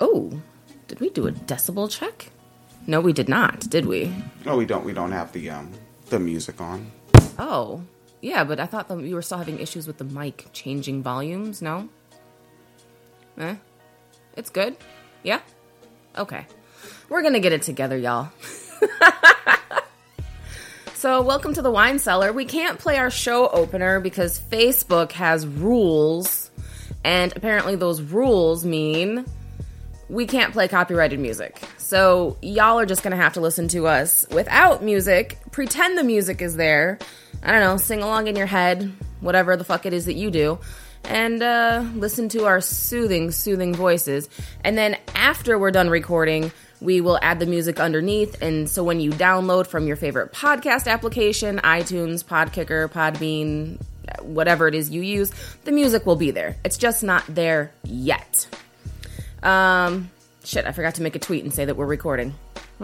Oh, did we do a decibel check? No, we did not, did we? No, we don't. We don't have the music on. Oh, yeah, but I thought you were still having issues with the mic changing volumes, no? It's good? Yeah? Okay. We're gonna get it together, y'all. So, welcome to the Wine Cellar. We can't play our show opener because Facebook has rules, and apparently those rules mean we can't play copyrighted music. So, y'all are just gonna have to listen to us without music, pretend the music is there, I don't know, sing along in your head, whatever the fuck it is that you do, and listen to our soothing voices. And then after we're done recording, we will add the music underneath, and so when you download from your favorite podcast application, iTunes, Podkicker, Podbean, whatever it is you use, the music will be there. It's just not there yet. Shit, I forgot to make a tweet and say that we're recording.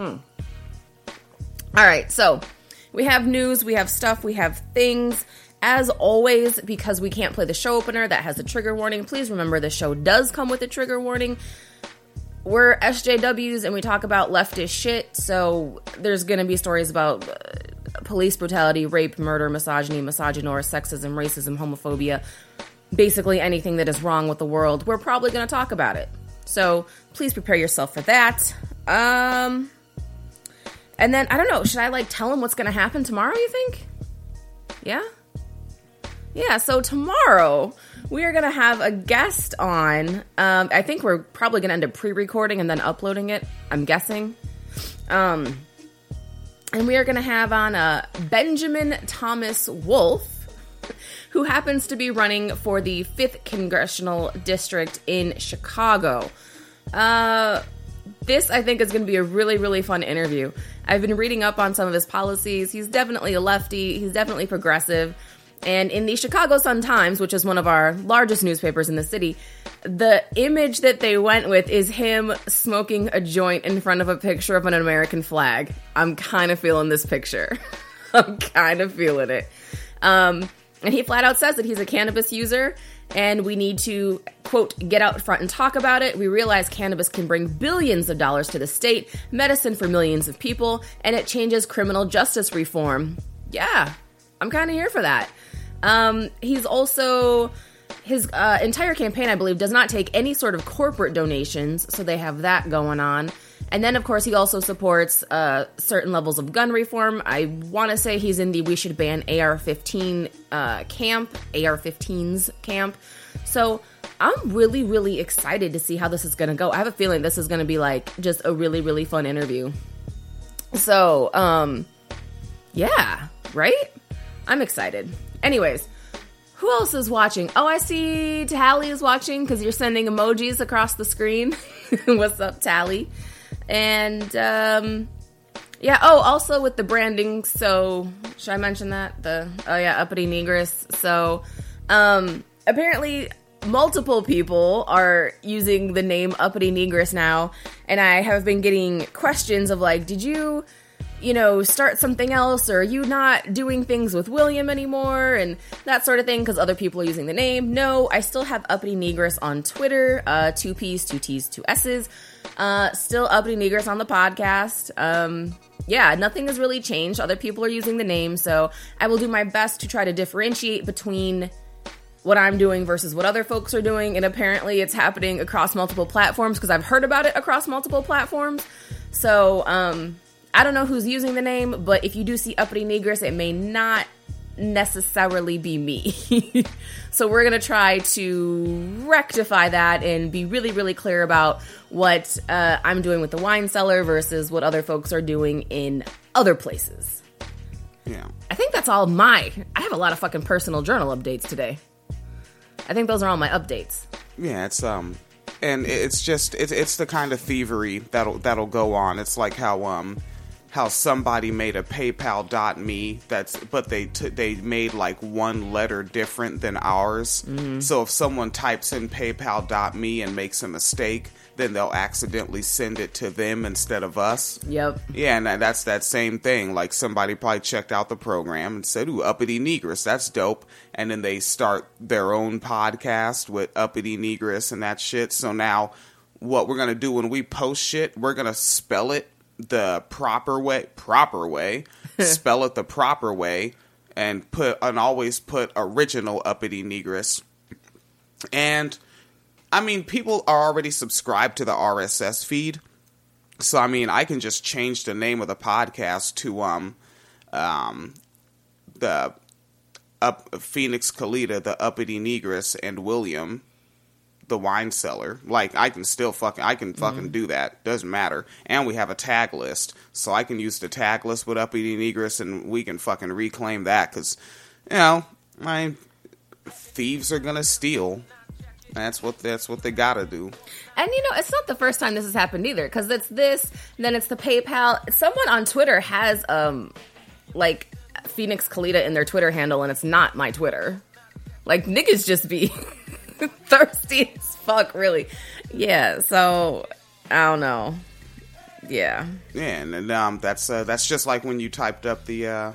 Alright, so we have news, we have stuff, we have things. As always, because we can't play the show opener that has a trigger warning, please remember the show does come with a trigger warning. We're SJWs and we talk about leftist shit, so there's going to be stories about police brutality, rape, murder, misogyny, misogynoir, sexism, racism, homophobia, basically anything that is wrong with the world. We're probably going to talk about it. So please prepare yourself for that. And then, I don't know, should I tell them what's going to happen tomorrow, you think? Yeah? Yeah, so tomorrow we are going to have a guest on. I think we're probably going to end up pre-recording and then uploading it, I'm guessing. And we are going to have on Benjamin Thomas Wolf, who happens to be running for the 5th Congressional District in Chicago. This, I think, is going to be a really, really fun interview. I've been reading up on some of his policies. He's definitely a lefty. He's definitely progressive. And in the Chicago Sun-Times, which is one of our largest newspapers in the city, the image that they went with is him smoking a joint in front of a picture of an American flag. I'm kind of feeling this picture. I'm kind of feeling it. And he flat out says that he's a cannabis user, and we need to, quote, get out front and talk about it. We realize cannabis can bring billions of dollars to the state, medicine for millions of people, and it changes criminal justice reform. Yeah, I'm kind of here for that. He's also, his entire campaign, I believe, does not take any sort of corporate donations, so they have that going on. And then, of course, he also supports certain levels of gun reform. I want to say he's in the we should ban AR-15 camp, AR-15s camp. So I'm really, really excited to see how this is going to go. I have a feeling this is going to be just a really, really fun interview. So, yeah, right? I'm excited. Anyways, who else is watching? Oh, I see Tally is watching because you're sending emojis across the screen. What's up, Tally? And, yeah, also with the branding, so, should I mention that? Uppity Negress. So, apparently multiple people are using the name Uppity Negress now, and I have been getting questions of did you start something else, or are you not doing things with William anymore, and that sort of thing, because other people are using the name. No, I still have Uppity Negress on Twitter, 2 P's, 2 T's, 2 S's, still Uppity Negress on the podcast. Yeah, nothing has really changed. Other people are using the name, so I will do my best to try to differentiate between what I'm doing versus what other folks are doing, and apparently it's happening across multiple platforms, because I've heard about it across multiple platforms. So, I don't know who's using the name, but if you do see Uppity Negress, it may not necessarily be me. So we're going to try to rectify that and be really, really clear about what I'm doing with the Wine Cellar versus what other folks are doing in other places. Yeah. I think that's all I have a lot of fucking personal journal updates today. I think those are all my updates. Yeah, it's, and it's just, it's the kind of thievery that'll go on. It's like how somebody made a PayPal.me but they made one letter different than ours. Mm-hmm. So if someone types in PayPal.me and makes a mistake, then they'll accidentally send it to them instead of us. Yep. Yeah, and that's that same thing. Somebody probably checked out the program and said, ooh, Uppity Negress, that's dope. And then they start their own podcast with Uppity Negress and that shit. So now what we're gonna do when we post shit, we're gonna spell it the proper way, spell it the proper way, and always put original Uppity Negress. And I mean, people are already subscribed to the RSS feed, so I mean, I can just change the name of the podcast to the Phoenix Kalita, the Uppity Negress, and William, the wine cellar. Like, I can fucking do that. Doesn't matter. And we have a tag list, so I can use the tag list with Uppity Negress, and we can fucking reclaim that, because, you know, my thieves are gonna steal. That's what they gotta do. And, you know, it's not the first time this has happened either, because it's this, then it's the PayPal. Someone on Twitter has, like, Phoenix Kalita in their Twitter handle, and it's not my Twitter. Like, niggas just be thirsty as fuck, really. Yeah, so I don't know. Yeah. Yeah, and that's just like when you typed up the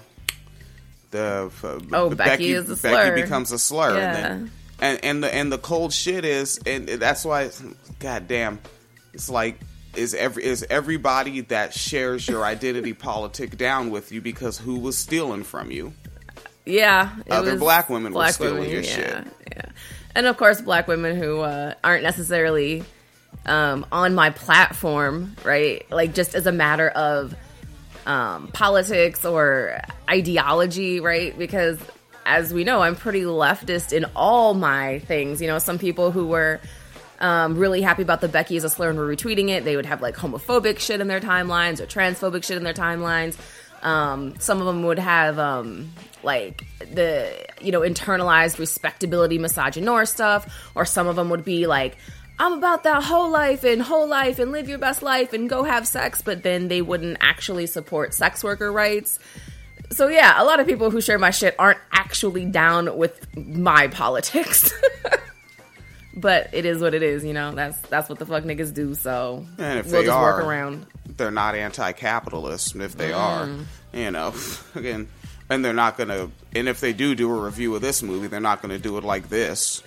Becky is a slur. Becky becomes a slur. Yeah. And the cold shit is, and that's why, goddamn, it's like, is everybody that shares your identity politic down with you, because who was stealing from you? Yeah. Other black women were stealing your shit. Yeah. And of course, black women who aren't necessarily on my platform, right? Like, just as a matter of politics or ideology, right? Because, as we know, I'm pretty leftist in all my things. You know, some people who were really happy about the Becky is a slur and were retweeting it, they would have, like, homophobic shit in their timelines or transphobic shit in their timelines. Some of them would have, like, the, you know, internalized respectability misogynoir stuff, or some of them would be like, I'm about that whole life and live your best life and go have sex, but then they wouldn't actually support sex worker rights. So yeah, a lot of people who share my shit aren't actually down with my politics. But it is what it is, you know. That's what the fuck niggas do, so and if we'll they just are, work around. They're not anti-capitalist, and if they are, you know, again, and they're not gonna, and if they do a review of this movie, they're not gonna do it like this.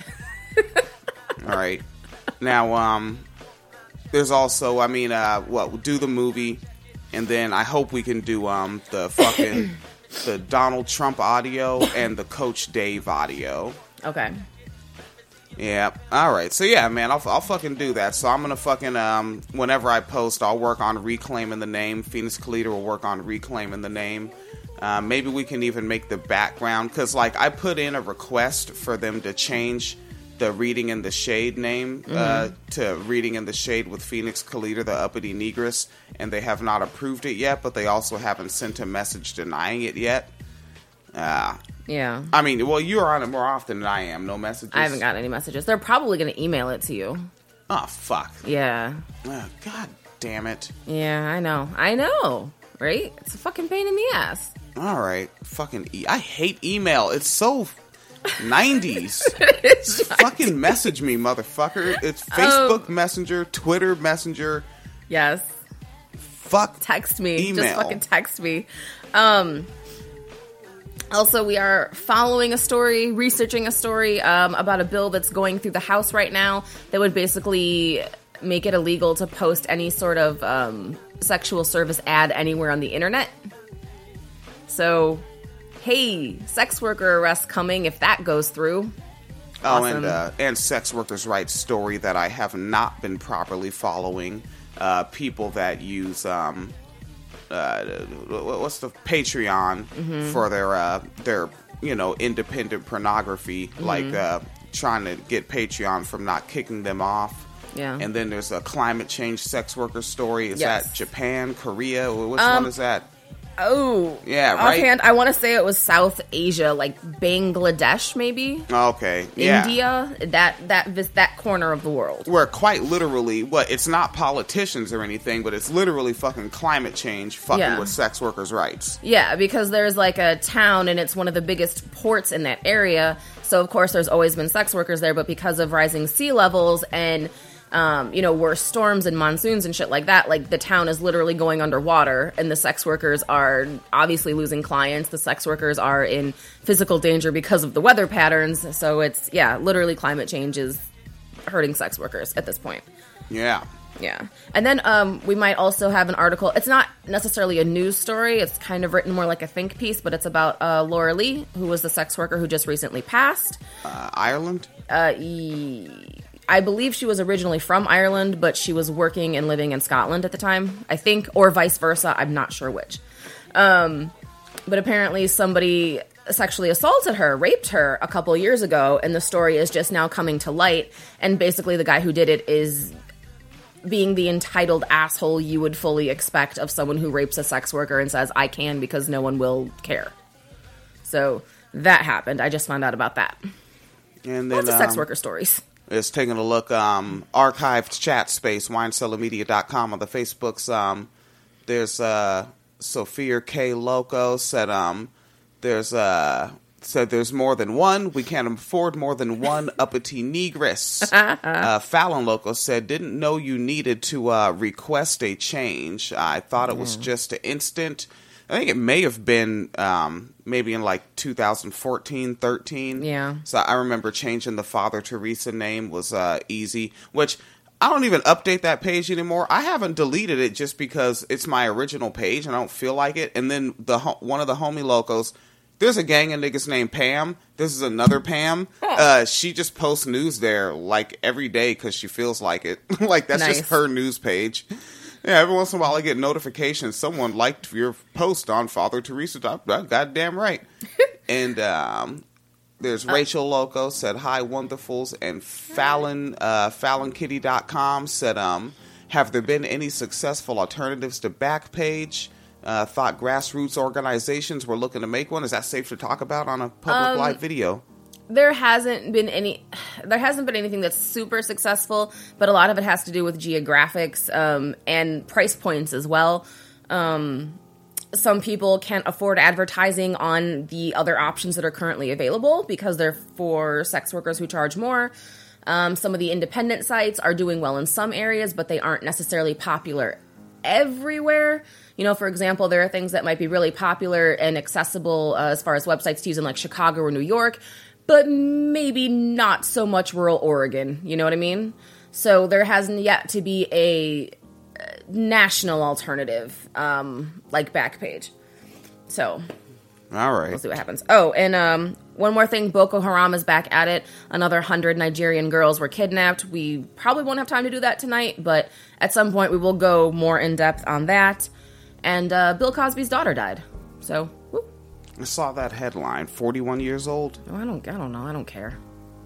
All right. Now, there's also, I mean, we'll do the movie, and then I hope we can do the fucking the Donald Trump audio and the Coach Dave audio. Okay. Yeah. All right. So yeah, man, I'll fucking do that. So I'm gonna fucking whenever I post, I'll work on reclaiming the name. Phoenix Kalita will work on reclaiming the name. Maybe we can even make the background, because like I put in a request for them to change the Reading in the Shade name to Reading in the Shade with Phoenix Kalita, the Uppity Negress, and they have not approved it yet, but they also haven't sent a message denying it yet. Yeah. I mean, well, you're on it more often than I am. No messages? I haven't gotten any messages. They're probably going to email it to you. Oh, fuck. Yeah. God damn it. Yeah, I know. Right? It's a fucking pain in the ass. All right. Fucking I hate email. It's so 90s. It's fucking message me, motherfucker. It's Facebook Messenger, Twitter Messenger. Yes. Fuck. Text me. Email. Just fucking text me. Also, we are researching a story about a bill that's going through the House right now that would basically make it illegal to post any sort of sexual service ad anywhere on the internet. So, hey, sex worker arrests coming if that goes through. Awesome. Oh, and sex workers' rights story that I have not been properly following. People that use what's the Patreon for their independent pornography, like trying to get Patreon from not kicking them off. Yeah. And then there's a climate change sex worker story. Is that Japan, Korea? Which one is that? Oh. Yeah, right? Offhand, I want to say it was South Asia, like Bangladesh, maybe? Okay, yeah. India, that corner of the world. Where quite literally, it's not politicians or anything, but it's literally fucking climate change fucking with sex workers' rights. Yeah, because there's like a town and it's one of the biggest ports in that area. So, of course, there's always been sex workers there, but because of rising sea levels and worse storms and monsoons and shit like that, like the town is literally going underwater and the sex workers are obviously losing clients. The sex workers are in physical danger because of the weather patterns. So it's, literally climate change is hurting sex workers at this point. Yeah. Yeah. And then we might also have an article. It's not necessarily a news story. It's kind of written more like a think piece, but it's about Laura Lee, who was the sex worker who just recently passed. Ireland? I believe she was originally from Ireland, but she was working and living in Scotland at the time, I think, or vice versa. I'm not sure which. But apparently somebody sexually assaulted her, raped her a couple years ago, and the story is just now coming to light. And basically the guy who did it is being the entitled asshole you would fully expect of someone who rapes a sex worker and says, I can because no one will care. So that happened. I just found out about that. And then lots of sex worker stories. It's taking a look, archived chat space, winecellarmedia.com on the Facebooks. There's Sophia K. Loco said there's more than one. We can't afford more than one uppity negress. Fallon Loco said, didn't know you needed to request a change. I thought it was just an instant. I think it may have been maybe in like 2014, 13. Yeah. So I remember changing the Father Teresa name was easy, which I don't even update that page anymore. I haven't deleted it just because it's my original page and I don't feel like it. And then one of the homie locos, there's a gang of niggas named Pam. This is another Pam. She just posts news there like every day because she feels like it. Like that's nice. just her news page. Yeah, every once in a while I get notifications. Someone liked your post on Father Teresa. Goddamn right. And there's Rachel Loco said, hi, wonderfuls. And FallonKitty.com said, have there been any successful alternatives to Backpage? Thought grassroots organizations were looking to make one. Is that safe to talk about on a public live video? There hasn't been anything that's super successful, but a lot of it has to do with geographics and price points as well. Some people can't afford advertising on the other options that are currently available because they're for sex workers who charge more. Some of the independent sites are doing well in some areas, but they aren't necessarily popular everywhere. You know, for example, there are things that might be really popular and accessible as far as websites to use in like Chicago or New York, but maybe not so much rural Oregon. You know what I mean? So there hasn't yet to be a national alternative like Backpage. So all right, we'll see what happens. Oh, and one more thing, Boko Haram is back at it. Another 100 Nigerian girls were kidnapped. We probably won't have time to do that tonight, but at some point we will go more in depth on that. And Bill Cosby's daughter died. So, whoop. I saw that headline. 41 years old. Oh, I don't know. I don't care.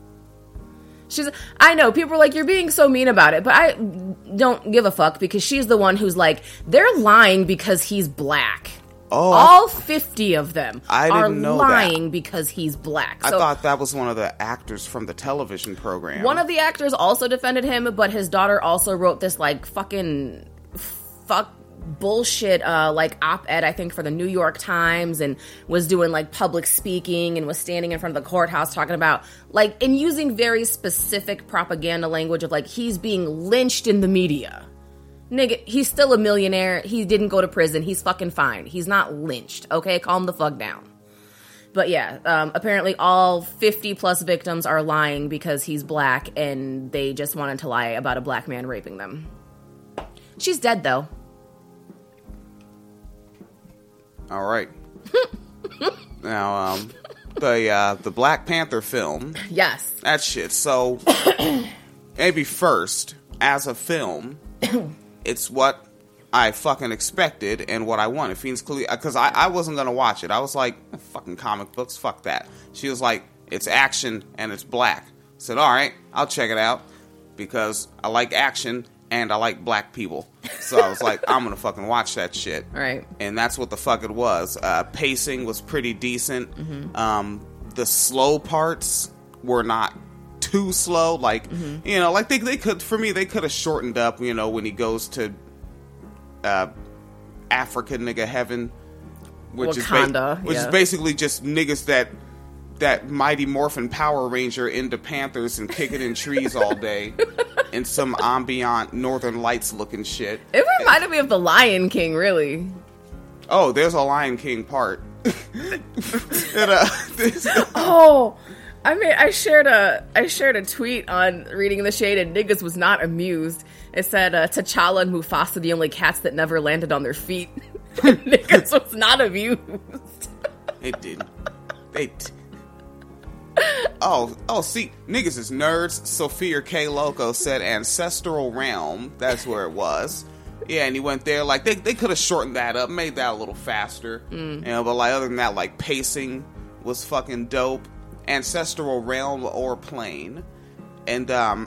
I know people are like, you're being so mean about it, but I don't give a fuck because she's the one who's like, they're lying because he's black. Oh, all 50 of them are know lying that. Because he's black. I thought that was one of the actors from the television program. One of the actors also defended him, but his daughter also wrote this like fucking bullshit like op-ed, I think, for the New York Times, and was doing like public speaking and was standing in front of the courthouse talking about like, and using very specific propaganda language of like, he's being lynched in the media. Nigga, he's still a millionaire. He didn't go to prison. He's fucking fine. He's not lynched. Okay, calm the fuck down. But yeah, apparently all 50 plus victims are lying because he's black and they just wanted to lie about a black man raping them. She's dead though. All right. Now, the Black Panther film. Yes. That shit. So, maybe first, as a film, it's what I fucking expected and what I wanted. Fiends clearly, because I wasn't gonna watch it. I was like, fucking comic books, fuck that. She was like, it's action and it's black. I said, all right, I'll check it out because I like action and I like black people. So I was like, I'm gonna fucking watch that shit. Right. And that's what the fuck it was. Pacing was pretty decent. Mm-hmm. The slow parts were not too slow. Like, you know, like they could, for me, they could have shortened up, you know, when he goes to Africa nigga heaven, which Wakanda, is basically just niggas that Mighty Morphin Power Ranger into Panthers and kicking in trees all day in some ambient Northern Lights looking shit. It reminded me of The Lion King, really. Oh, there's a Lion King part. And, I mean, I shared a tweet on Reading the Shade, and niggas was not amused. It said, T'Challa and Mufasa the only cats that never landed on their feet. Niggas was not amused. It didn't. See, niggas is nerds. Sophia K. Loco said Ancestral Realm. That's where it was. Yeah, and he went there. Like, they could have shortened that up, made that a little faster. You know, but, like, other than that, like, pacing was fucking dope. Ancestral Realm or Plane. And, and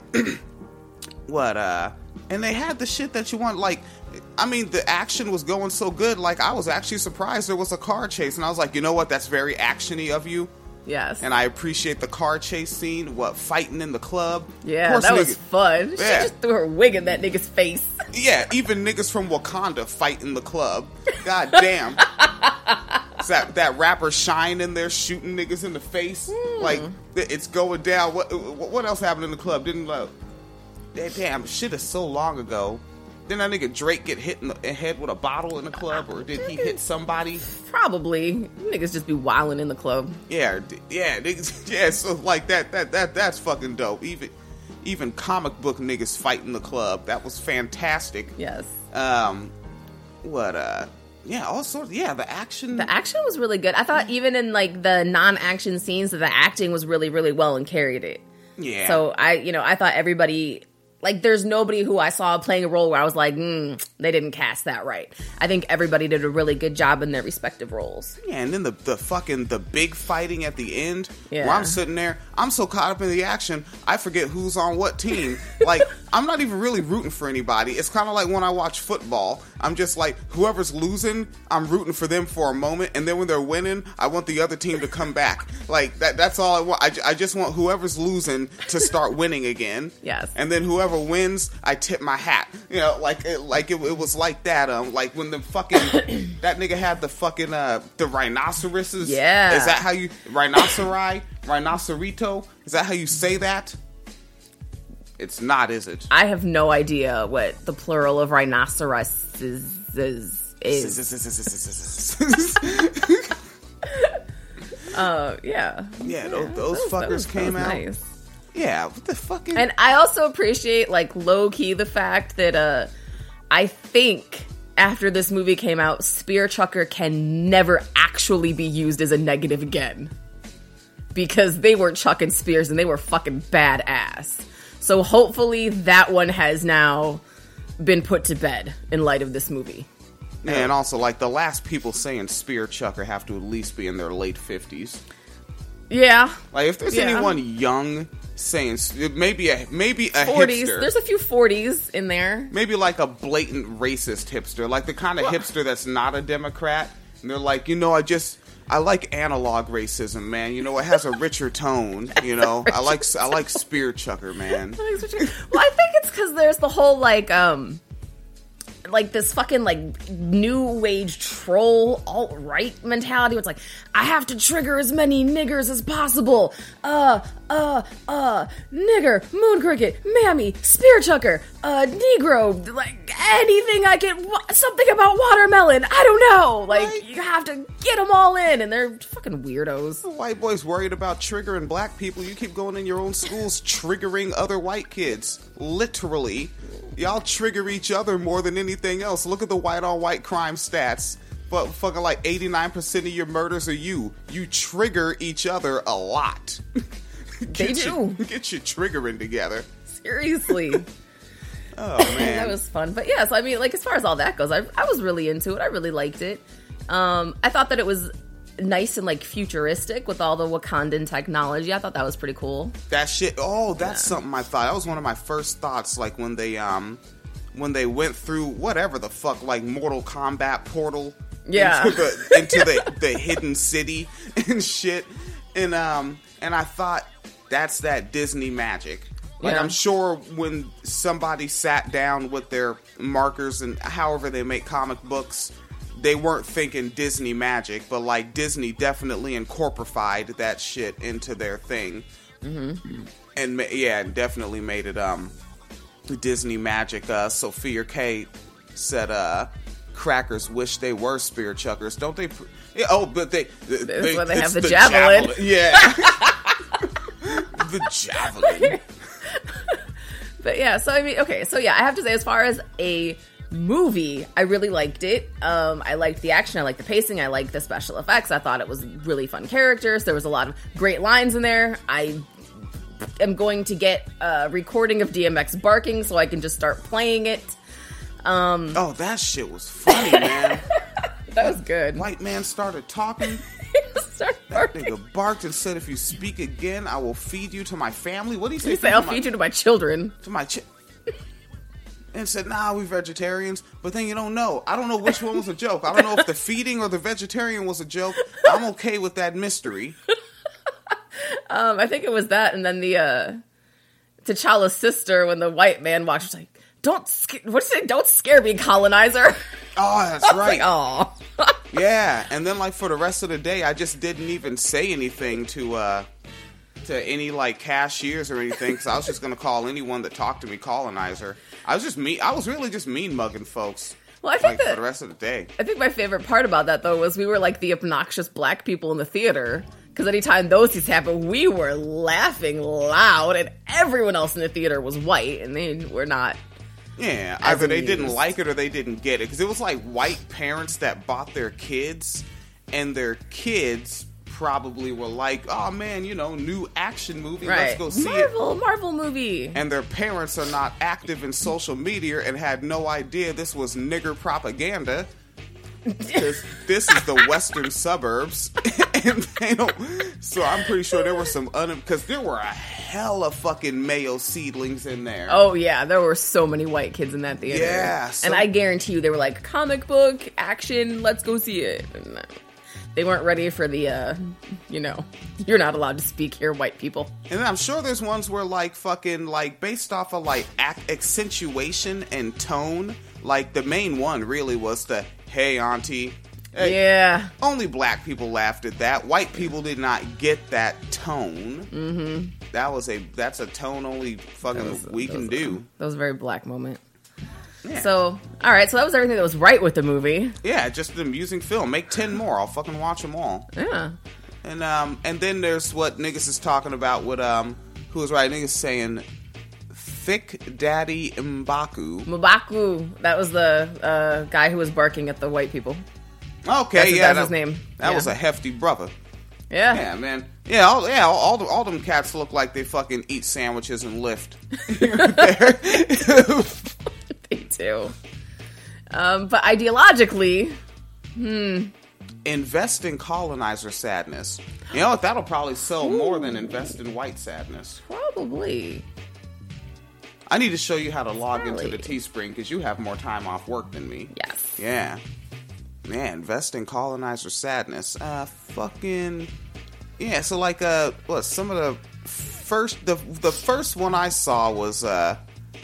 they had the shit that you want, like, I mean, the action was going so good, like, I was actually surprised there was a car chase, and I was like, you know what, that's very action-y of you. Yes. And I appreciate the car chase scene, fighting in the club. Yeah, that was fun. She just threw her wig in that nigga's face. Yeah, even niggas from Wakanda fight in the club. God damn. That rapper Shine in there shooting niggas in the face. Like, it's going down. What else happened in the club? Damn, shit is so long ago. Didn't that nigga Drake get hit in the head with a bottle in the club, or did he hit somebody? Probably. Niggas just be wilding in the club. Yeah, niggas, yeah. So like that's fucking dope. Even comic book niggas fight in the club. That was fantastic. Yes. Yeah, all sorts. Yeah, the action. The action was really good. I thought even in like the non-action scenes, the acting was really, really well and carried it. Yeah. So I thought everybody. Like, there's nobody who I saw playing a role where I was like, they didn't cast that right. I think everybody did a really good job in their respective roles. Yeah, and then the big fighting at the end, where I'm sitting there, I'm so caught up in the action, I forget who's on what team. Like, I'm not even really rooting for anybody. It's kind of like when I watch football. I'm just like, whoever's losing, I'm rooting for them for a moment, and then when they're winning, I want the other team to come back. Like, that's all I want. I just want whoever's losing to start winning again. Yes. And then whoever wins, I tip my hat. You know, it was like that. Like when the fucking that nigga had the fucking the rhinoceroses. Yeah. Is that how you rhinocerito? Is that how you say that? It's not, is it? I have no idea what the plural of rhinoceroses is. Yeah. Yeah, those fuckers came out. Nice. Yeah, what the fucking... And I also appreciate, like, low-key the fact that, I think after this movie came out, Spear Chucker can never actually be used as a negative again. Because they were chucking spears and they were fucking badass. So hopefully that one has now been put to bed in light of this movie. Yeah, and also, like, the last people saying Spear Chucker have to at least be in their late 50s. Yeah. Like, if there's anyone young saying, maybe a 40s. Hipster. There's a few 40s in there. Maybe like a blatant racist hipster, like the kind of hipster that's not a Democrat. And they're like, you know, I like analog racism, man. You know, it has a richer tone. You know, I like Spear Chucker, man. Well, I think it's because there's the whole like this fucking like new age troll alt-right mentality where it's like, I have to trigger as many niggers as possible. Nigger, moon cricket, mammy, spear chucker, negro, like anything I get, something about watermelon, I don't know. Like, right? You have to get them all in, and they're fucking weirdos. The white boys worried about triggering black people. You keep going in your own schools triggering other white kids. Literally. Y'all trigger each other more than anything else. Look at the white on white crime stats. But fucking like 89% of your murders are you. You trigger each other a lot. They do. Get your triggering together. Seriously. Oh, man. That was fun. But yeah, so I mean, like, as far as all that goes, I was really into it. I really liked it. I thought that it was nice and like futuristic with all the Wakandan technology. I thought that was pretty cool. That shit. Oh, that's something I thought. That was one of my first thoughts. Like when they went through whatever the fuck, like Mortal Kombat portal. Yeah. Into the hidden city and shit. And I thought that's that Disney magic. Like, yeah. I'm sure when somebody sat down with their markers and however they make comic books, they weren't thinking Disney magic, but like Disney definitely incorporated that shit into their thing. Mm-hmm. And yeah, definitely made it Disney magic. Sophia K said crackers wish they were spear chuckers, don't they? But they have the javelin. Yeah. The javelin. But yeah, so I mean, okay, so yeah, I have to say, as far as a movie, I really liked it. I liked the action, I liked the pacing, I liked the special effects. I thought it was really fun characters. There was a lot of great lines in there. I am going to get a recording of DMX barking so I can just start playing it. Oh, that shit was funny, man. That was good. White man started talking. Start That barking. nigga barked and said, "If you speak again, I will feed you to my family." What did he say? He said, "I'll feed you to my children." To my and said, "Nah, we vegetarians." But then you don't know. I don't know which one was a joke. I don't know if the feeding or the vegetarian was a joke. I'm okay with that mystery. I think it was that, and then the T'Challa's sister, when the white man walked, she's like, "Don't scare me, colonizer." Oh, that's right. Oh, Yeah, and then like for the rest of the day, I just didn't even say anything to any like cashiers or anything, because I was just gonna call anyone that talked to me colonizer. I was really just mean mugging folks. well, I think Like for the rest of the day. I think my favorite part about that though was we were like the obnoxious black people in the theater, because anytime those things happened, we were laughing loud, and everyone else in the theater was white, and they were not. Yeah, As either they didn't amused. like it or they didn't get it, because it was like white parents that bought their kids, and their kids probably were like, "Oh man, new action movie, let's go see it." Marvel movie. And their parents are not active in social media and had no idea this was nigger propaganda. Because this is the western suburbs, and they don't. So I'm pretty sure there were some because there were a hella fucking Mayo seedlings in there. Oh yeah, there were so many white kids in that theater. Yeah, and I guarantee you they were like, comic book action, let's go see it. And they weren't ready for the you're not allowed to speak here, white people. And I'm sure there's ones where like fucking like based off of like accentuation and tone. Like the main one really was the "Hey auntie." Hey. Yeah. Only black people laughed at that. White people did not get that tone. Mm-hmm. That's a tone only fucking we can do. That was a very black moment. Yeah. So, all right. So that was everything that was right with the movie. Yeah, just an amusing film. Make 10 more. I'll fucking watch them all. Yeah. And then there's what niggas is talking about with who was right. Niggas saying Thick Daddy M'Baku. That was the guy who was barking at the white people. Okay, That's his name. That was a hefty brother. Yeah. Yeah, man. Yeah, all them cats look like they fucking eat sandwiches and lift. They do. But ideologically, invest in colonizer sadness. You know what? That'll probably sell more than invest in white sadness. probably. I need to show you how to log into Probably. the Teespring because you have more time off work than me. Yes. Yeah. Man, invest in colonizer sadness. Fucking yeah. So like, what? Some of the first one I saw was some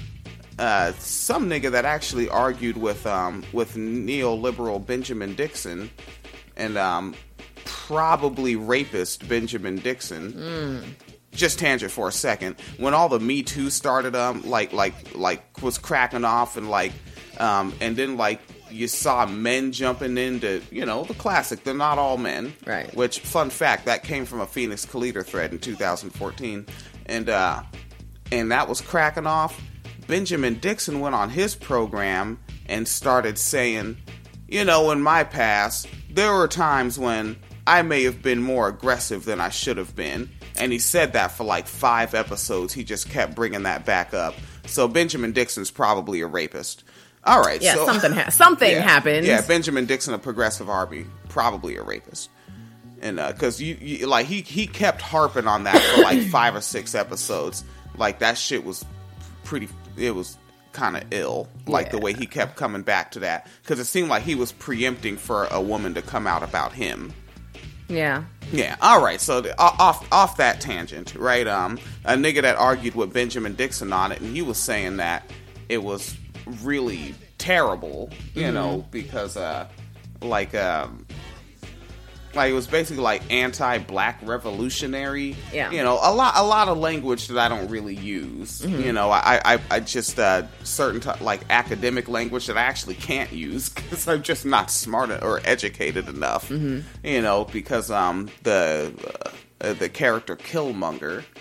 nigga that actually argued with neoliberal Benjamin Dixon and probably rapist Benjamin Dixon. Just tangent for a second. When all the Me Too started, like was cracking off and and then you saw men jumping into, the classic, they're not all men. Right. Which, fun fact, that came from a Phoenix Calida thread in 2014. And that was cracking off. Benjamin Dixon went on his program and started saying, in my past, there were times when I may have been more aggressive than I should have been. And he said that for 5 episodes. He just kept bringing that back up. So Benjamin Dixon's probably a rapist. All right. Yeah, so, something happened. Yeah, Benjamin Dixon, a progressive army, probably a rapist. And because he kept harping on that for 5 or 6 episodes. That shit was it was kind of ill. The way he kept coming back to that. Because it seemed like he was preempting for a woman to come out about him. Yeah. Yeah. All right. So off that tangent, right? A nigga that argued with Benjamin Dixon on it, and he was saying that it was really terrible, because it was basically anti-black revolutionary. Yeah. A lot of language that I don't really use. I just certain academic language that I actually can't use because I'm just not smart or educated enough. Because the character Killmonger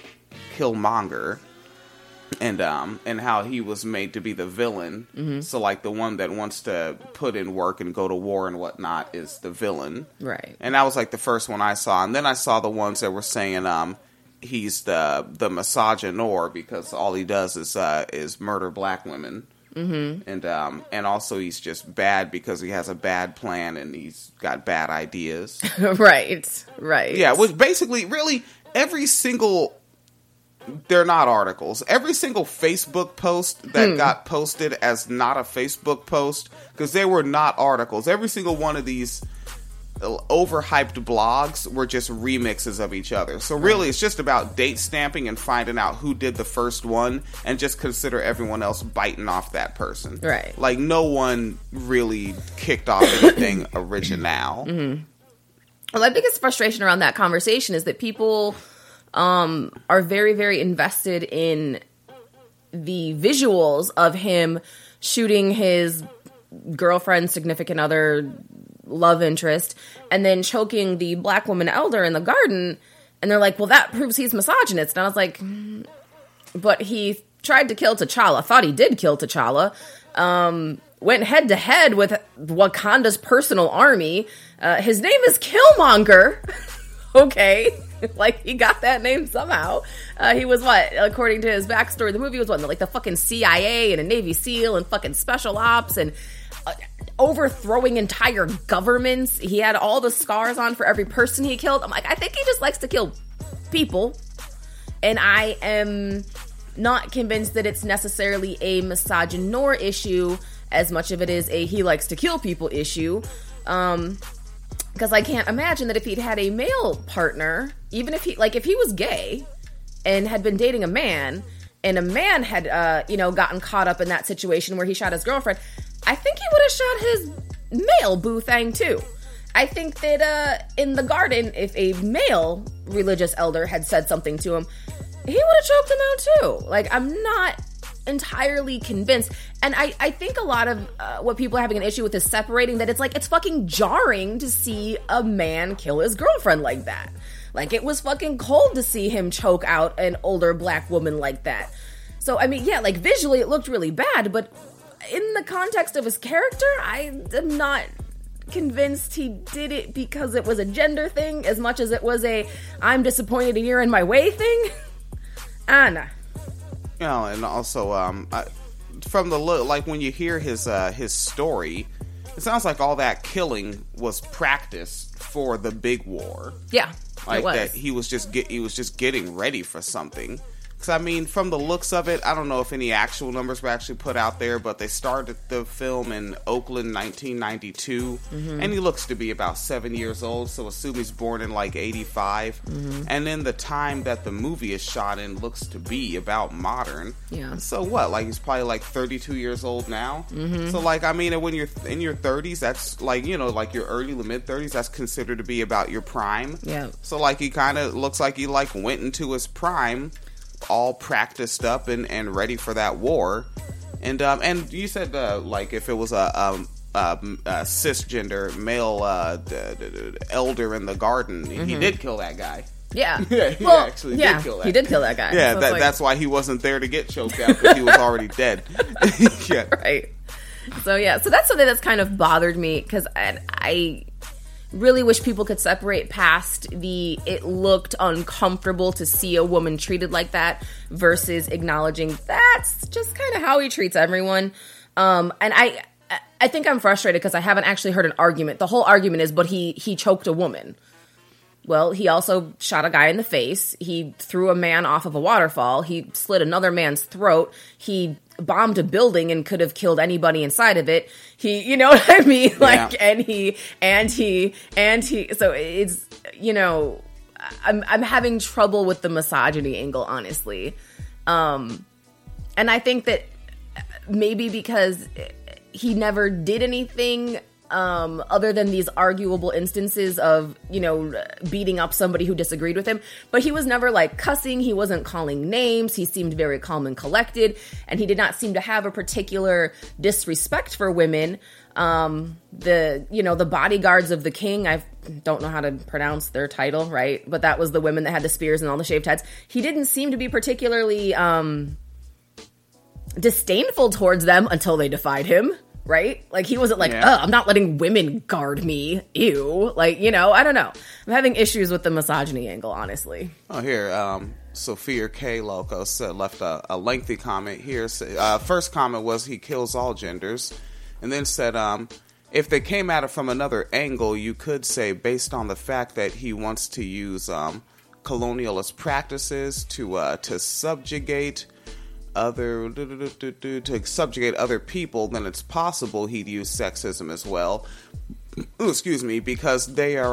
Killmonger. And how he was made to be the villain. Mm-hmm. So, like, the one that wants to put in work and go to war and whatnot is the villain. Right. And that was, like, the first one I saw. And then I saw the ones that were saying he's the misogynor because all he does is murder black women. Mm-hmm. And also he's just bad because he has a bad plan and he's got bad ideas. Right. Yeah, which basically, really, every single... They're not articles. Every single Facebook post that got posted as not a Facebook post, because they were not articles. Every single one of these overhyped blogs were just remixes of each other. So really, it's just about date stamping and finding out who did the first one, and just consider everyone else biting off that person. Right. Like, no one really kicked off anything original. Mm-hmm. Well, my biggest frustration around that conversation is that people... are very, very invested in the visuals of him shooting his girlfriend, significant other, love interest, and then choking the black woman elder in the garden. And they're like, well, that proves he's misogynist. And I was like, but he tried to kill T'Challa, thought he did kill T'Challa, went head to head with Wakanda's personal army. His name is Killmonger. Okay. Like, he got that name somehow. He was what? According to his backstory, the movie was what? Like the fucking CIA and a Navy SEAL and fucking special ops and overthrowing entire governments. He had all the scars on for every person he killed. I'm like, I think he just likes to kill people. And I am not convinced that it's necessarily a misogynor issue as much of it is a he likes to kill people issue. Because I can't imagine that if he'd had a male partner, even if if he was gay and had been dating a man, and a man had, gotten caught up in that situation where he shot his girlfriend, I think he would have shot his male boo thang too. I think that in the garden, if a male religious elder had said something to him, he would have choked him out too. Like, I'm not entirely convinced. And I think a lot of what people are having an issue with is separating that it's fucking jarring to see a man kill his girlfriend like that. Like, it was fucking cold to see him choke out an older black woman like that. So, I mean, yeah, like, visually it looked really bad, but in the context of his character, I am not convinced he did it because it was a gender thing as much as it was a I'm disappointed and you're in my way thing. Nah. You know, and also, from the look, like when you hear his story, it sounds like all that killing was practice for the big war. Yeah, like it was. That he was just getting ready for something. Because, I mean, from the looks of it, I don't know if any actual numbers were actually put out there, but they started the film in Oakland, 1992, and he looks to be about 7 years old, so assume he's born in, 85. And then the time that the movie is shot in looks to be about modern. Yeah. So what? He's probably, 32 years old now? So, I mean, when you're in your 30s, that's, your early to mid-30s, that's considered to be about your prime. Yeah. So, he kind of looks like he, went into his prime all practiced up and ready for that war. And you said if it was a cisgender male elder in the garden, he did kill that guy. Yeah. He did kill that. He did kill that guy. Yeah, so that's why he wasn't there to get choked out, because he was already dead. Yeah. Right. So that's something that's kind of bothered me, because I really wish people could separate past it looked uncomfortable to see a woman treated like that versus acknowledging that's just kind of how he treats everyone. And I think I'm frustrated because I haven't actually heard an argument. The whole argument is, but he choked a woman. Well, he also shot a guy in the face. He threw a man off of a waterfall. He slit another man's throat. He bombed a building and could have killed anybody inside of it. You know what I mean? And he. So it's, I'm having trouble with the misogyny angle, honestly. And I think that maybe because he never did anything other than these arguable instances of, beating up somebody who disagreed with him. But he was never like cussing. He wasn't calling names. He seemed very calm and collected, and he did not seem to have a particular disrespect for women. The bodyguards of the king, I don't know how to pronounce their title, right? But that was the women that had the spears and all the shaved heads. He didn't seem to be particularly disdainful towards them until they defied him, right? Like, he wasn't like, I'm not letting women guard me. Ew. Like, I don't know. I'm having issues with the misogyny angle, honestly. Oh, here, Sophia K. Loco left a lengthy comment here. First comment was he kills all genders. And then said, if they came at it from another angle, you could say, based on the fact that he wants to use colonialist practices to subjugate other people, then it's possible he'd use sexism as well. Excuse me, because there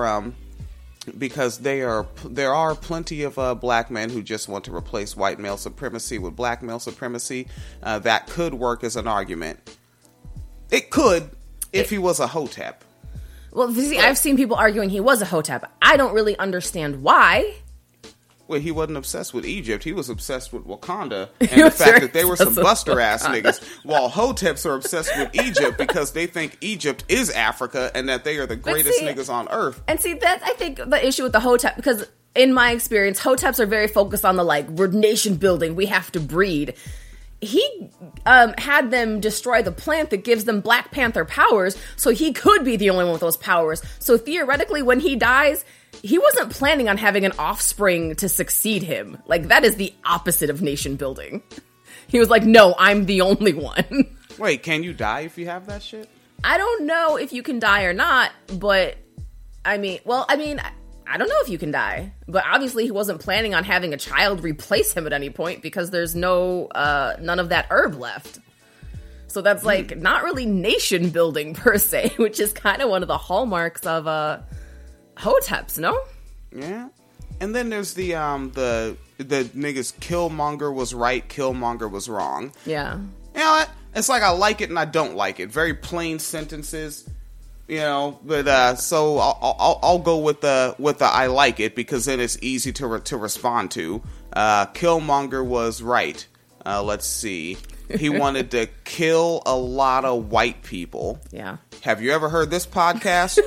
are plenty of black men who just want to replace white male supremacy with black male supremacy. That could work as an argument. It could, if he was a hotep. Well, see, I've seen people arguing he was a hotep. I don't really understand why. Well, he wasn't obsessed with Egypt. He was obsessed with Wakanda and the fact that they were some buster-ass niggas, while hoteps are obsessed with Egypt because they think Egypt is Africa and that they are the greatest niggas on earth. And see, that's, I think, the issue with the hotep, because in my experience, hoteps are very focused on the, we're nation building, we have to breed. He had them destroy the plant that gives them Black Panther powers, so he could be the only one with those powers. So theoretically, when he dies, he wasn't planning on having an offspring to succeed him. Like, that is the opposite of nation building. He was like, no, I'm the only one. Wait, can you die if you have that shit? I don't know if you can die or not, but I don't know if you can die, but obviously he wasn't planning on having a child replace him at any point because there's none of that herb left. So that's not really nation building per se, which is kind of one of the hallmarks of hoteps, no? Yeah. And then there's the niggas Killmonger was right, Killmonger was wrong. Yeah. You know what? It's like I like it and I don't like it. Very plain sentences. But so I'll go with the I like it because then it's easy to respond to. Killmonger was right. Let's see. He wanted to kill a lot of white people. Yeah. Have you ever heard this podcast?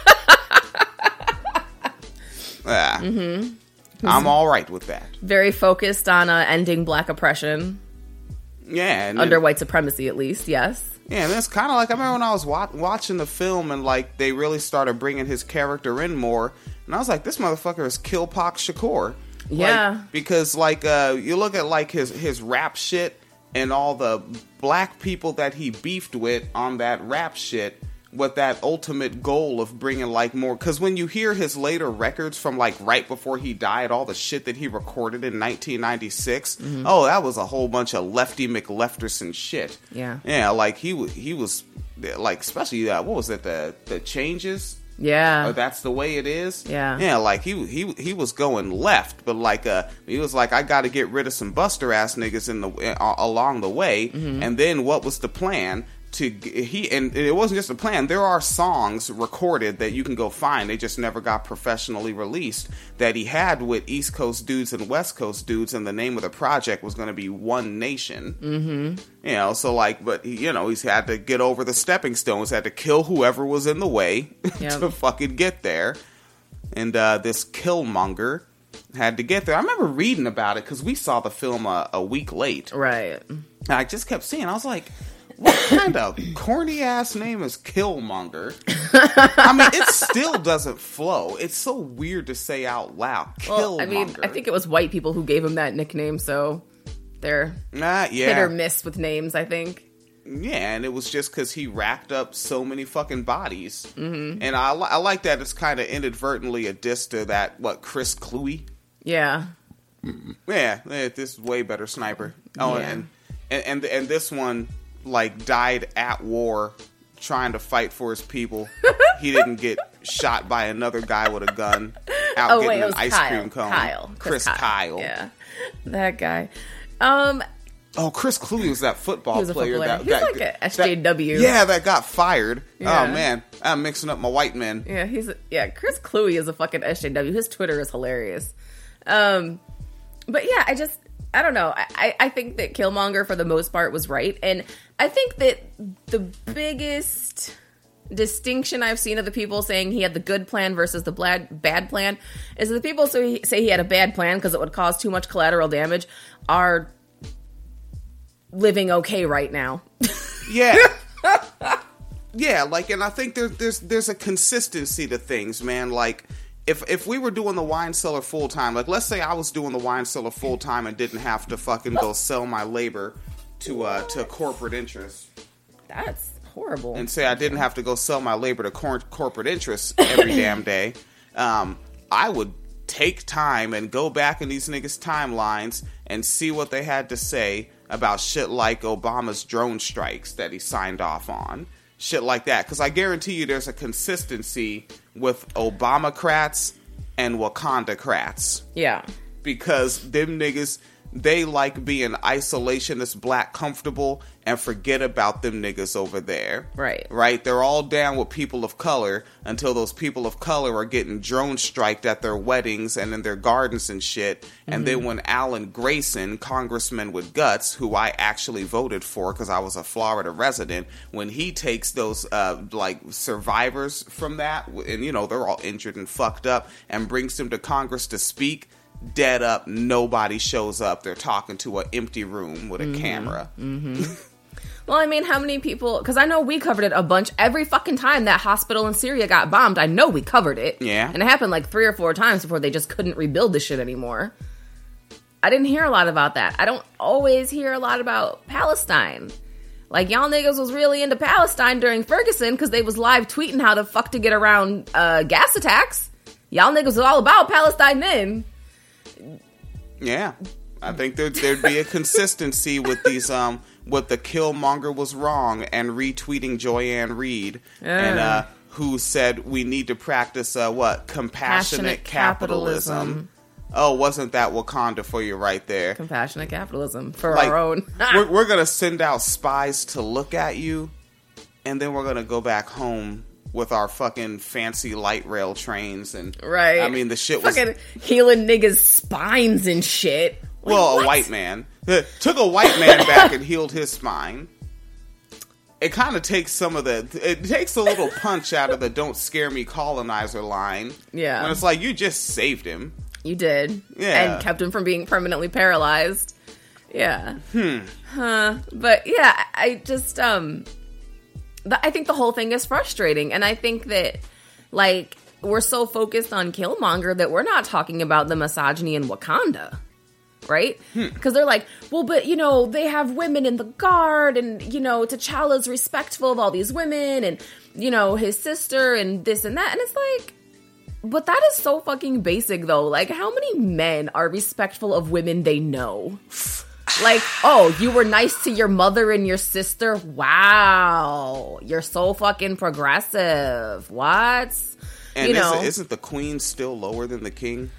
I'm all right with that. Very focused on ending black oppression. Yeah. Under white supremacy, at least. Yes. Yeah, and it's kind of like, I remember when I was watching the film and, they really started bringing his character in more, and I was like, this motherfucker is Killpac Shakur. Yeah. Because, you look at, his rap shit and all the black people that he beefed with on that rap shit with that ultimate goal of bringing, more... Because when you hear his later records from, right before he died, all the shit that he recorded in 1996, oh, that was a whole bunch of Lefty McLefterson shit. Yeah. Yeah, he was, especially, what was it, the Changes? Yeah. Or That's the Way It Is? Yeah. Yeah, he was going left, but, he was like, I gotta get rid of some buster-ass niggas along the way, and then what was the plan? And it wasn't just a plan. There are songs recorded that you can go find. They just never got professionally released that he had with East Coast dudes and West Coast dudes, and the name of the project was going to be One Nation. But he's had to get over the stepping stones, had to kill whoever was in the way to fucking get there. And this Killmonger had to get there. I remember reading about it because we saw the film a week late. Right. And I just kept seeing. I was like, what kind of corny ass name is Killmonger? I mean, it still doesn't flow. It's so weird to say out loud. Killmonger. I think it was white people who gave him that nickname, so they're hit or miss with names, I think. Yeah, and it was just because he racked up so many fucking bodies. Mm-hmm. And I like that it's kind of inadvertently a diss to that, Chris Cluey? Yeah. Yeah, this is way better sniper. Oh, yeah. and this one... died at war trying to fight for his people. He didn't get shot by another guy with a gun out getting an ice cream cone. Kyle. Chris Kyle. Yeah, that guy. Oh, Chris Cluey was that football player. He's like a SJW. That got fired. Yeah. Oh, man. I'm mixing up my white men. Yeah, Chris Cluey is a fucking SJW. His Twitter is hilarious. But yeah, I don't know. I think that Killmonger, for the most part, was right. And I think that the biggest distinction I've seen of the people saying he had the good plan versus the bad plan is that the people say he had a bad plan because it would cause too much collateral damage are living okay right now. Yeah. Yeah, like, and I think there's a consistency to things, man. Like, if we were doing the wine cellar full time, like, let's say I was doing the wine cellar full time and didn't have to fucking go sell my labor to corporate interests. That's horrible. And say I didn't have to go sell my labor to corporate interests every damn day. I would take time and go back in these niggas' timelines and see what they had to say about shit like Obama's drone strikes that he signed off on. Shit like that. Because I guarantee you there's a consistency with Obamacrats and Wakandacrats. Yeah. Because them niggas, they like being isolationist, black, comfortable, and forget about them niggas over there. Right. Right? They're all down with people of color until those people of color are getting drone striked at their weddings and in their gardens and shit. And then when Alan Grayson, congressman with guts, who I actually voted for because I was a Florida resident, when he takes those, survivors from that, and, you know, they're all injured and fucked up, and brings them to Congress to speak, dead up, nobody shows up. They're talking to an empty room with a camera. Well, I mean, how many people... Because I know we covered it a bunch. Every fucking time that hospital in Syria got bombed, I know we covered it. Yeah. And it happened like 3 or 4 times before they just couldn't rebuild the shit anymore. I didn't hear a lot about that. I don't always hear a lot about Palestine. Like, y'all niggas was really into Palestine during Ferguson because they was live tweeting how the fuck to get around gas attacks. Y'all niggas was all about Palestine then. Yeah. I think there'd be a consistency with these, with the Killmonger was wrong and retweeting Joyanne Reid, and who said we need to practice, compassionate capitalism. Oh, wasn't that Wakanda for you right there? Compassionate capitalism for our own. we're going to send out spies to look at you, and then we're going to go back home with our fucking fancy light rail trains. And right. I mean, the shit was... Fucking healing niggas' spines and shit. Like, well, what? A white man. Took a white man back and healed his spine. It kind of takes it takes a little punch out of the "don't scare me, colonizer" line. Yeah. When it's like, you just saved him. You did. Yeah. And kept him from being permanently paralyzed. Yeah. But yeah, I just, I think the whole thing is frustrating. And I think that, like, we're so focused on Killmonger that we're not talking about the misogyny in Wakanda. Right? Because they're like, well, but, you know, they have women in the guard, and, you know, T'Challa's respectful of all these women, and, you know, his sister, and this and that. And it's like, but that is so fucking basic, though. Like, how many men are respectful of women they know? Like, oh, you were nice to your mother and your sister? Wow. You're so fucking progressive. What? And you know, isn't the queen still lower than the king?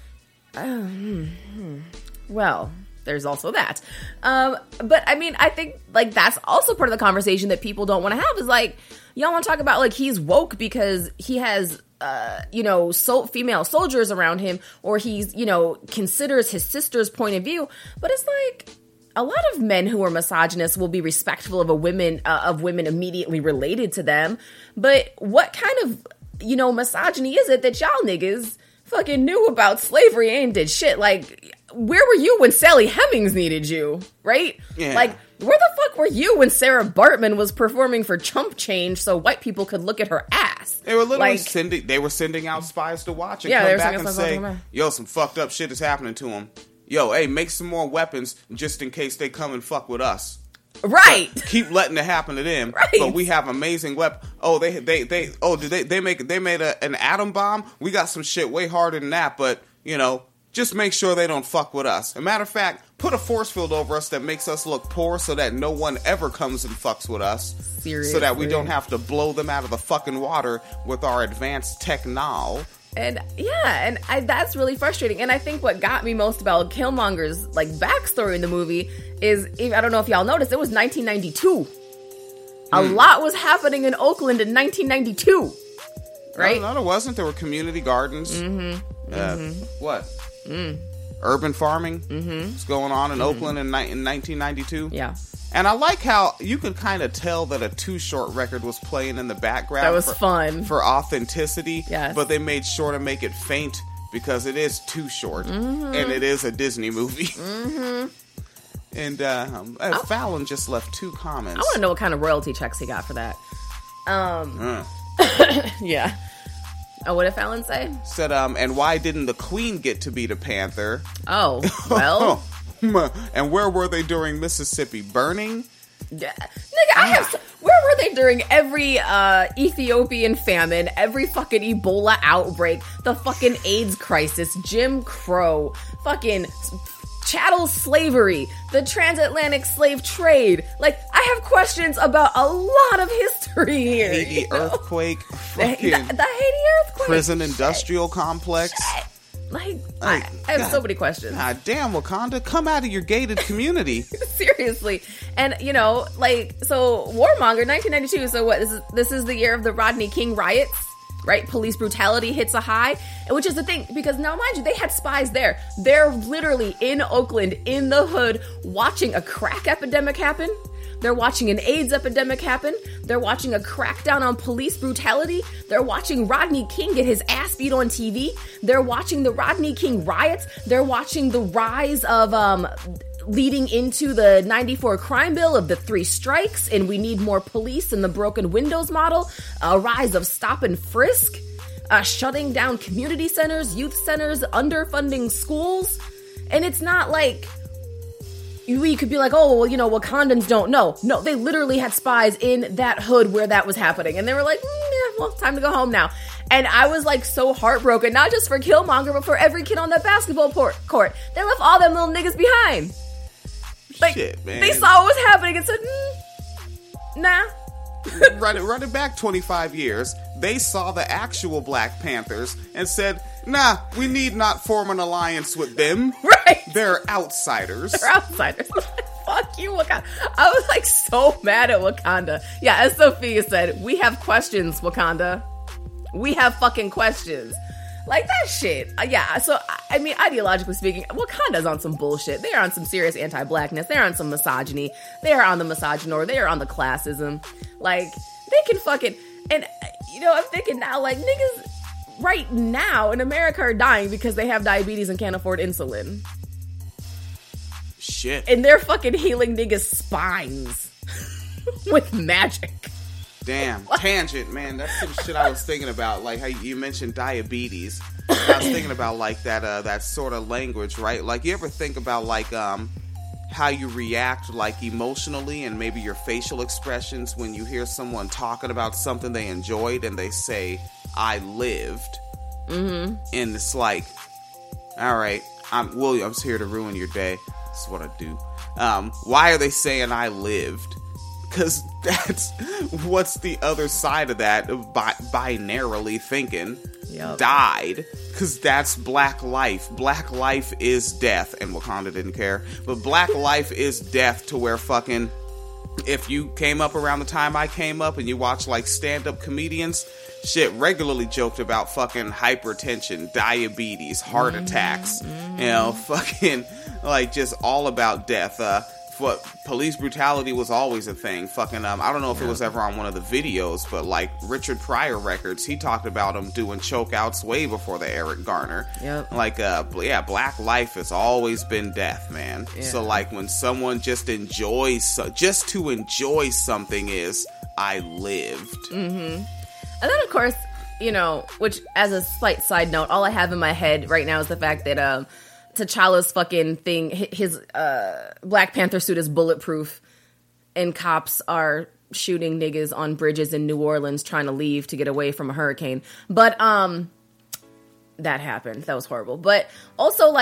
Well, there's also that. But I mean, I think like that's also part of the conversation that people don't want to have is like, y'all want to talk about like he's woke because he has, female soldiers around him, or he's, considers his sister's point of view. But it's like a lot of men who are misogynists will be respectful of women immediately related to them. But what kind of, misogyny is it that y'all niggas fucking knew about slavery and did shit? Like, where were you when Sally Hemings needed you, right? Yeah. Like, where the fuck were you when Sarah Bartman was performing for Chump Change so white people could look at her ass? They were literally sending out spies to watch and come back and say, yo, some fucked up shit is happening to them. Yo, hey, make some more weapons just in case they come and fuck with us. Right. But keep letting it happen to them. Right. But we have amazing weapons. Oh, they made an atom bomb? We got some shit way harder than that, but, just make sure they don't fuck with us. As a matter of fact, put a force field over us that makes us look poor so that no one ever comes and fucks with us. Seriously. So that we don't have to blow them out of the fucking water with our advanced technology. And yeah, and that's really frustrating. And I think what got me most about Killmonger's like backstory in the movie is, I don't know if y'all noticed, it was 1992. A lot was happening in Oakland in 1992, right? No, it wasn't. There were community gardens. What? Urban farming was going on in Oakland in 1992. Yeah. And I like how you could kind of tell that a Too Short record was playing in the background. That was fun. For authenticity. Yes. But they made sure to make it faint because it is Too Short. And it is a Disney movie. And Fallon just left 2 comments. I want to know what kind of royalty checks he got for that. Yeah. Oh, what did Fallon say? Said, and why didn't the Queen get to be the Panther? Oh, well... And where were they during Mississippi burning? Nigga, where were they during every Ethiopian famine, every fucking Ebola outbreak, the fucking AIDS crisis, Jim Crow, fucking chattel slavery, the transatlantic slave trade? Like, I have questions about a lot of history here. Haiti earthquake, fucking the Haiti earthquake, prison industrial complex. Shit. I have so many questions. God damn, Wakanda, come out of your gated community. Seriously. And, you know, like, so Warmonger, 1992, so what, this is the year of the Rodney King riots, right? Police brutality hits a high, which is the thing, because now, mind you, they had spies there. They're literally in Oakland, in the hood, watching a crack epidemic happen. They're watching an AIDS epidemic happen. They're watching a crackdown on police brutality. They're watching Rodney King get his ass beat on TV. They're watching the Rodney King riots. They're watching the rise of, leading into the 94 crime bill of the 3 strikes, and we need more police and the broken windows model, a rise of stop and frisk, shutting down community centers, youth centers, underfunding schools. And it's not like... we could be like, oh, well, you know, Wakandans don't know. No, they literally had spies in that hood where that was happening. And they were like, yeah, well, time to go home now. And I was like so heartbroken, not just for Killmonger, but for every kid on that basketball court. They left all them little niggas behind. Like, shit, man. They saw what was happening and said, nah. Run it back 25 years. They saw the actual Black Panthers and said, nah, we need not form an alliance with them. Right. They're outsiders. They're outsiders. Fuck you, Wakanda. I was like so mad at Wakanda. Yeah, as Sophia said, we have questions, Wakanda. We have fucking questions. Like that shit. Yeah, so, I mean, ideologically speaking, Wakanda's on some bullshit. They're on some serious anti-blackness. They're on some misogyny. They're on the misogynoir. They're on the classism. Like, they can fucking... And, you know, I'm thinking now, like, niggas right now in America are dying because they have diabetes and can't afford insulin. Shit. And they're fucking healing niggas' spines with magic. Damn. Tangent, man. That's some shit I was thinking about. Like how you mentioned diabetes. I was thinking about like that sort of language, right? Like you ever think about like how you react like emotionally and maybe your facial expressions when you hear someone talking about something they enjoyed and they say, I lived. Mm-hmm. And it's like, all right, I'm Williams here to ruin your day. That's what I do. Why are they saying I lived? Because that's what's the other side of that, binarily thinking. Yep. Died. Because that's black life. Black life is death. And Wakanda didn't care. But black life is death to where fucking... If you came up around the time I came up and you watch like stand-up comedians, shit regularly joked about fucking hypertension, diabetes, heart attacks, you know, fucking like just all about death. What police brutality was always a thing. Fucking I don't know if it was ever on one of the videos, but like Richard Pryor records, he talked about them doing chokeouts way before the Eric Garner. Yep. Like yeah, black life has always been death, man. Yeah. So like when someone just enjoys just to enjoy something is I lived. Mm-hmm. And then of course, you know, which as a slight side note, all I have in my head right now is the fact that T'Challa's fucking thing, his Black Panther suit is bulletproof, and cops are shooting niggas on bridges in New Orleans trying to leave to get away from a hurricane. But that happened. That was horrible. But also, like,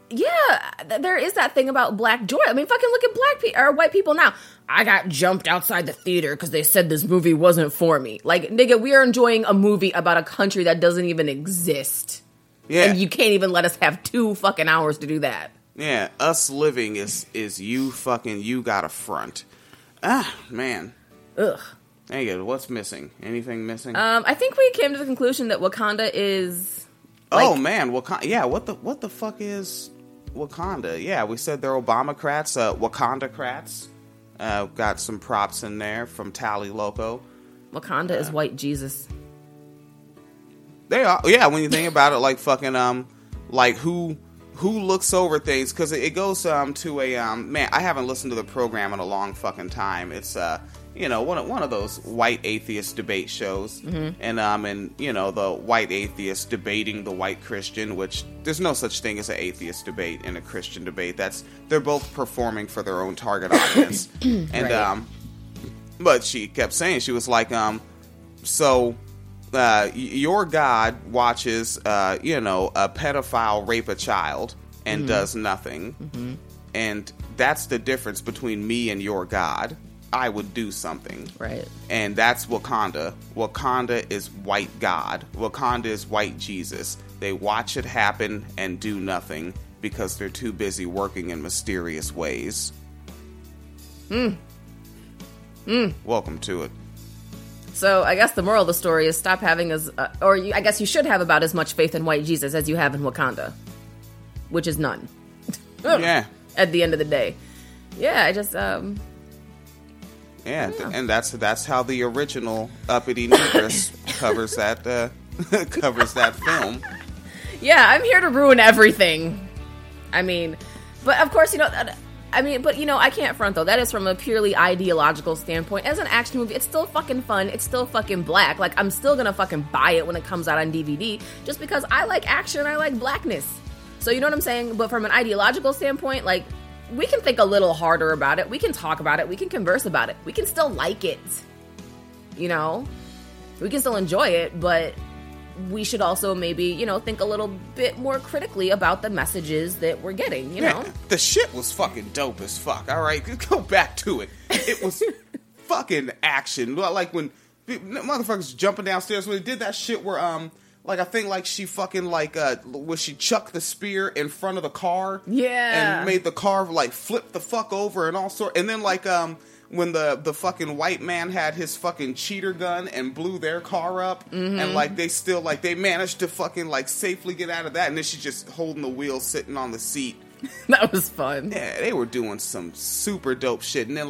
there is that thing about black joy. I mean, fucking look at black people or white people now. I got jumped outside the theater because they said this movie wasn't for me. Like, nigga, we are enjoying a movie about a country that doesn't even exist. Yeah. And you can't even let us have 2 fucking hours to do that. Yeah, us living is you got a front. Ah, man. Ugh. Hey, what's missing? Anything missing? I think we came to the conclusion that Wakanda is... oh, man. Wakanda. Yeah, what the fuck is Wakanda? Yeah, we said they're Obamacrats, Wakandacrats. Got some props in there from Tally Loco. Wakanda is white Jesus. They are, yeah. When you think about it, like fucking like who looks over things, because it goes to a man. I haven't listened to the program in a long fucking time. It's one of those white atheist debate shows, and the white atheist debating the white Christian, which there's no such thing as an atheist debate and a Christian debate. They're both performing for their own target audience, and right. But she kept saying, she was like so. Your God watches, a pedophile rape a child and does nothing. And that's the difference between me and your God. I would do something. Right. And that's Wakanda. Wakanda is white God. Wakanda is white Jesus. They watch it happen and do nothing because they're too busy working in mysterious ways. Welcome to it. So I guess the moral of the story is stop having I guess you should have about as much faith in white Jesus as you have in Wakanda, which is none. Yeah. At the end of the day, yeah, I just and that's how the original Uppity Negress covers that film. Yeah, I'm here to ruin everything. I mean, but of course, I can't front, though. That is from a purely ideological standpoint. As an action movie, it's still fucking fun. It's still fucking black. Like, I'm still gonna fucking buy it when it comes out on DVD, just because I like action and I like blackness. So, you know what I'm saying? But from an ideological standpoint, like, we can think a little harder about it. We can talk about it. We can converse about it. We can still like it. You know? We can still enjoy it, but we should also maybe, think a little bit more critically about the messages that we're getting, you know? The shit was fucking dope as fuck, alright? Go back to it. It was fucking action. Like when motherfuckers jumping downstairs, when they did that shit where, I think, she fucking, when she chucked the spear in front of the car. Yeah. And made the car, flip the fuck over and all sort. And then, when the fucking white man had his fucking cheater gun and blew their car up, and they managed to fucking safely get out of that, and then she's just holding the wheel, sitting on the seat. That was fun. Yeah, they were doing some super dope shit. And then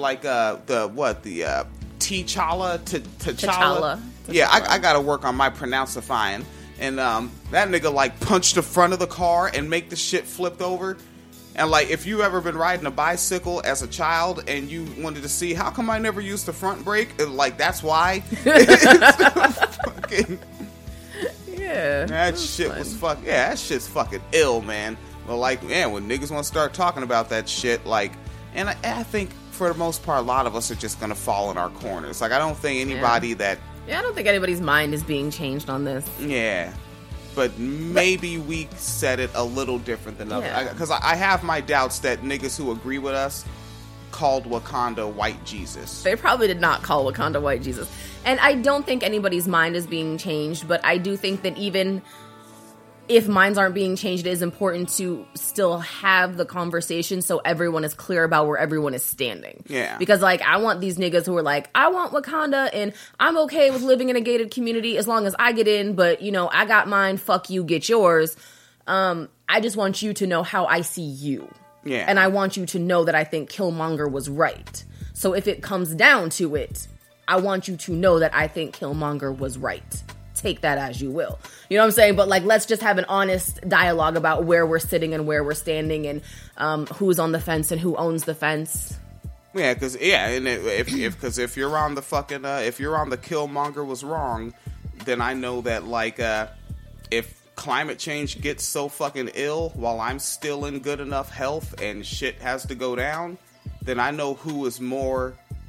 T'Challa. Yeah, I gotta work on my pronouncifying. And that nigga punched the front of the car and make the shit flipped over. And, if you ever been riding a bicycle as a child and you wanted to see, how come I never used the front brake? And, that's why. Fucking, yeah. That shit was fucking, that shit's fucking ill, man. But, when niggas want to start talking about that shit, and I think, for the most part, a lot of us are just going to fall in our corners. I don't think anybody that... Yeah, I don't think anybody's mind is being changed on this. Yeah. But maybe we said it a little different than others. Because I have my doubts that niggas who agree with us called Wakanda white Jesus. They probably did not call Wakanda white Jesus. And I don't think anybody's mind is being changed, but I do think that even if minds aren't being changed, it is important to still have the conversation so everyone is clear about where everyone is standing. Yeah. Because, I want these niggas who are I want Wakanda, and I'm okay with living in a gated community as long as I get in, but, I got mine, fuck you, get yours. I just want you to know how I see you. Yeah. And I want you to know that I think Killmonger was right. So if it comes down to it, I want you to know that I think Killmonger was right. Take that as you will. You know what I'm saying? But let's just have an honest dialogue about where we're sitting and where we're standing and who's on the fence and who owns the fence. Yeah, because if you're on the fucking if you're on the Killmonger was wrong, then I know that if climate change gets so fucking ill while I'm still in good enough health and shit has to go down, then I know who is more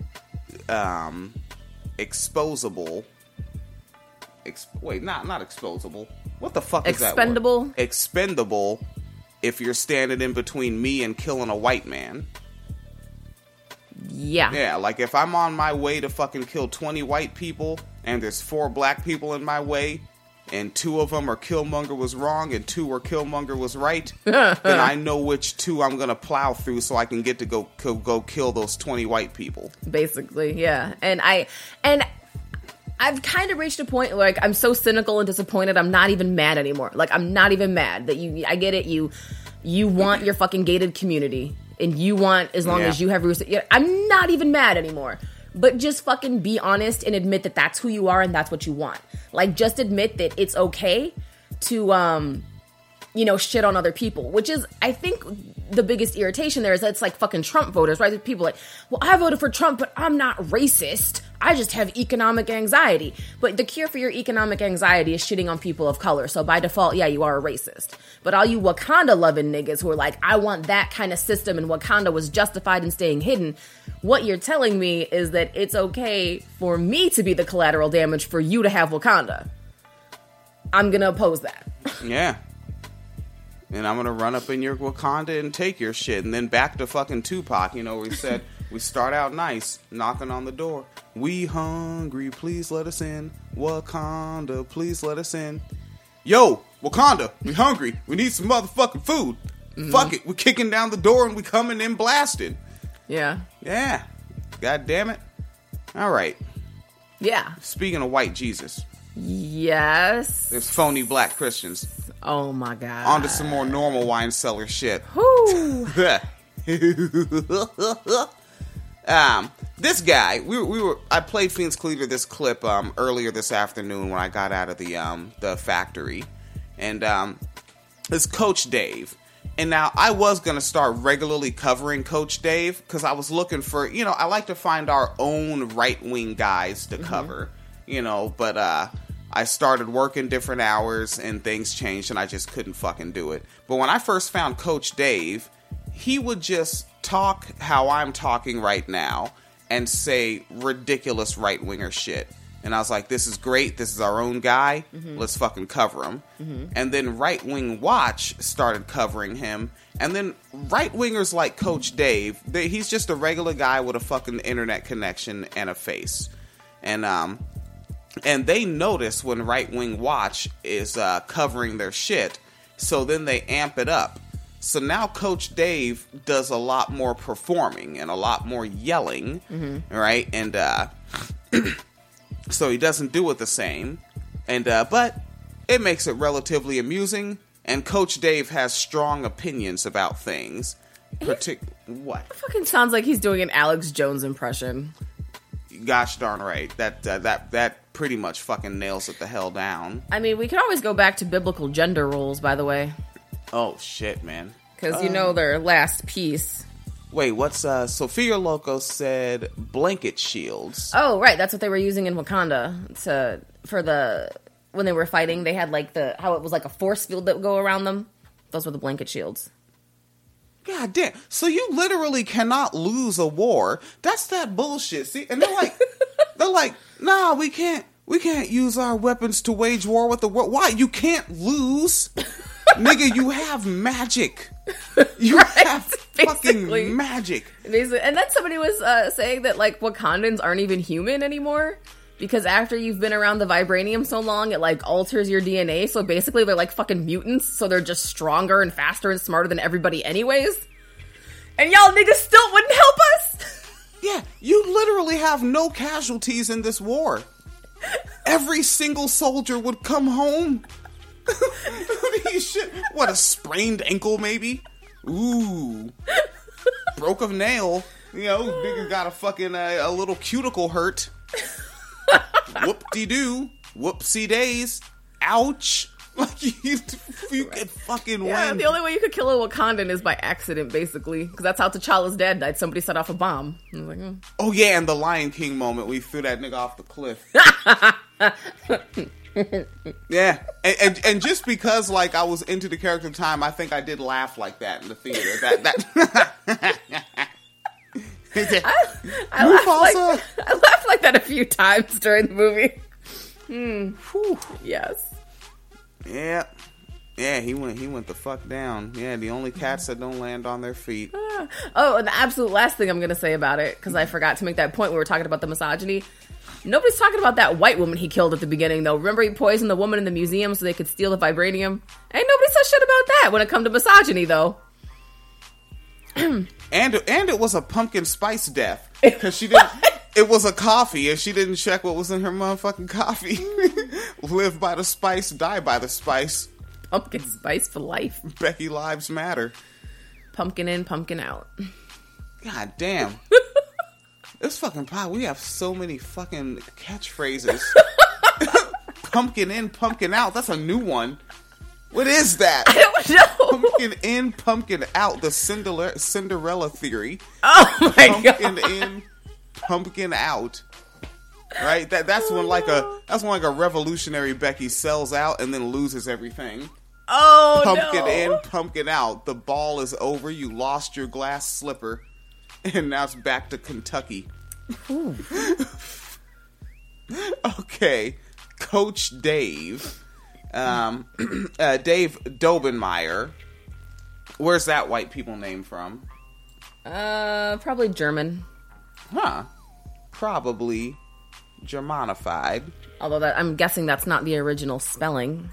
exposable. Not exposable. What the fuck is that word? Expendable. Expendable if you're standing in between me and killing a white man. Yeah. Yeah, like if I'm on my way to fucking kill 20 white people and there's 4 black people in my way and 2 of them are Killmonger was wrong and 2 are Killmonger was right, then I know which 2 I'm going to plow through so I can get to go kill those 20 white people. Basically, yeah. And I've kind of reached a point where, like, I'm so cynical and disappointed, I'm not even mad anymore. Like, I'm not even mad that I get it, you want your fucking gated community. And you want, as long as you have roots, I'm not even mad anymore. But just fucking be honest and admit that that's who you are and that's what you want. Like, just admit that it's okay to, shit on other people. Which is, I think, the biggest irritation there is that it's like fucking Trump voters, right? People like, well, I voted for Trump, but I'm not racist. I just have economic anxiety. But the cure for your economic anxiety is shitting on people of color. So by default, yeah, you are a racist. But all you Wakanda-loving niggas who are like, I want that kind of system and Wakanda was justified in staying hidden, what you're telling me is that it's okay for me to be the collateral damage for you to have Wakanda. I'm gonna oppose that. Yeah. And I'm gonna run up in your Wakanda and take your shit. And then back to fucking Tupac, where he said, we start out nice, knocking on the door. We hungry, please let us in. Wakanda, please let us in. Yo, Wakanda, we hungry. We need some motherfucking food. Mm-hmm. Fuck it, we're kicking down the door and we coming in blasting. Yeah. Yeah. God damn it. All right. Yeah. Speaking of white Jesus. Yes. There's phony black Christians. Oh my God. On to some more normal wine cellar shit. Whoo. This guy, I played Phoenix Cleaver this clip earlier this afternoon when I got out of the factory, and it's Coach Dave. And now I was gonna start regularly covering Coach Dave because I was looking for, I like to find our own right wing guys to cover, but I started working different hours and things changed and I just couldn't fucking do it. But when I first found Coach Dave, he would just talk how I'm talking right now and say ridiculous right-winger shit. And I was like, this is great. This is our own guy. Mm-hmm. Let's fucking cover him. Mm-hmm. And then Right Wing Watch started covering him. And then right-wingers like Coach Dave, he's just a regular guy with a fucking internet connection and a face. And they notice when Right Wing Watch is covering their shit. So then they amp it up. So now Coach Dave does a lot more performing and a lot more yelling, right? And so he doesn't do it the same, and but it makes it relatively amusing. And Coach Dave has strong opinions about things. What? It fucking sounds like he's doing an Alex Jones impression. Gosh darn right. That pretty much fucking nails it the hell down. I mean, we could always go back to biblical gender roles, by the way. Oh, shit, man. Because their last piece. Wait, what's, Sophia Loco said blanket shields. Oh, right, that's what they were using in Wakanda when they were fighting, they had, how it was like a force field that would go around them. Those were the blanket shields. God damn. So you literally cannot lose a war. That's that bullshit. See? And they're like, nah, we can't use our weapons to wage war with the world. Why? You can't lose. Nigga, you have magic. You have fucking magic. Basically. And then somebody was saying that, Wakandans aren't even human anymore. Because after you've been around the vibranium so long, it, alters your DNA. So basically, they're fucking mutants. So they're just stronger and faster and smarter than everybody anyways. And y'all niggas still wouldn't help us? Yeah, you literally have no casualties in this war. Every single soldier would come home. What, a sprained ankle maybe? Ooh. Broke a nail. Nigga got a fucking a little cuticle hurt. Whoop-de-doo. Whoopsie-days. Ouch. You could fucking win. Yeah, the only way you could kill a Wakandan is by accident, basically. Because that's how T'Challa's dad died. Somebody set off a bomb. I was like, Oh, yeah, and the Lion King moment. We threw that nigga off the cliff. Yeah, and just because I was into the character time, I think I did laugh like that in the theater. I laughed like that a few times during the movie. Yes. Yeah. Yeah, he went the fuck down. Yeah, the only cats that don't land on their feet. Oh, and the absolute last thing I'm going to say about it, because I forgot to make that point when we were talking about the misogyny. Nobody's talking about that white woman he killed at the beginning, though. Remember he poisoned the woman in the museum so they could steal the vibranium? Ain't nobody said shit about that when it come to misogyny, though. And it was a pumpkin spice death. Because she didn't... It was a coffee, and she didn't check what was in her motherfucking coffee. Live by the spice, die by the spice. Pumpkin spice for life. Becky Lives Matter. Pumpkin in, pumpkin out. God damn. This fucking pod, we have so many fucking catchphrases. Pumpkin in, pumpkin out. That's a new one. What is that? I don't know. Pumpkin in, pumpkin out. The Cinderella theory. Oh my god. Pumpkin in, pumpkin out. Right? That's when like a revolutionary Becky sells out and then loses everything. Oh, pumpkin no. in, pumpkin out. The ball is over. You lost your glass slipper. And now it's back to Kentucky. Okay. Coach Dave. Dave Dobenmeyer. Where's that white people name from? Probably German. Huh. Probably Germanified. Although I'm guessing that's not the original spelling.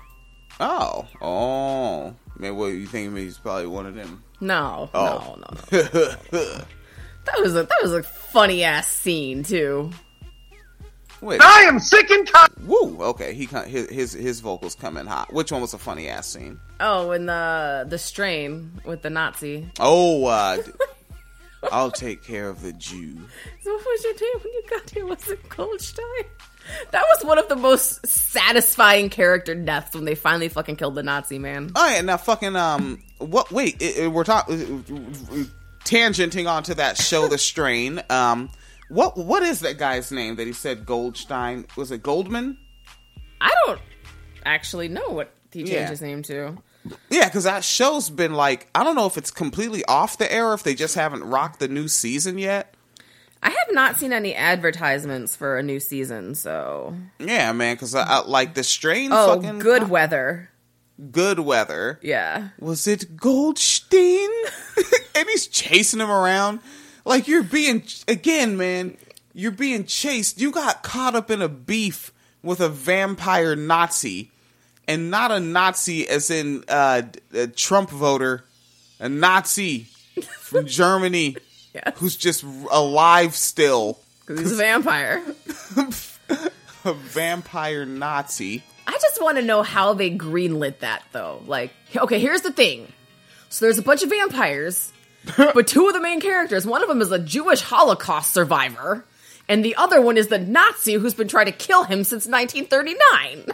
Oh. Man, what you think he's probably one of them? No. Oh. No. That was a funny ass scene too. Wait. I am sick and tired. Woo. Okay, his vocals come in hot. Which one was a funny ass scene? Oh, and the strain with the Nazi. Oh, I'll take care of the Jew. So what was your name when you got here? Was it Goldstein? That was one of the most satisfying character deaths when they finally fucking killed the Nazi man. Oh yeah, now fucking what? Wait, we're talking tangenting onto that show, The Strain. What is that guy's name that he said Goldstein? Was it Goldman? I don't actually know what he changed his name to. Yeah, because that show's been like, I don't know if it's completely off the air, or if they just haven't rocked the new season yet. I have not seen any advertisements for a new season, so... Yeah, man, because I like The Strain fucking... Good Weather. Good Weather. Yeah. Was it Goldstein? And he's chasing him around. Like, you're being... Again, man, you're being chased. You got caught up in a beef with a vampire Nazi. And not a Nazi as in a Trump voter. A Nazi from Germany. Yes. Who's just alive still. Because he's a vampire. A vampire Nazi. I just want to know how they greenlit that, though. Like, okay, here's the thing. So there's a bunch of vampires, but two of the main characters, one of them is a Jewish Holocaust survivor, and the other one is the Nazi who's been trying to kill him since 1939.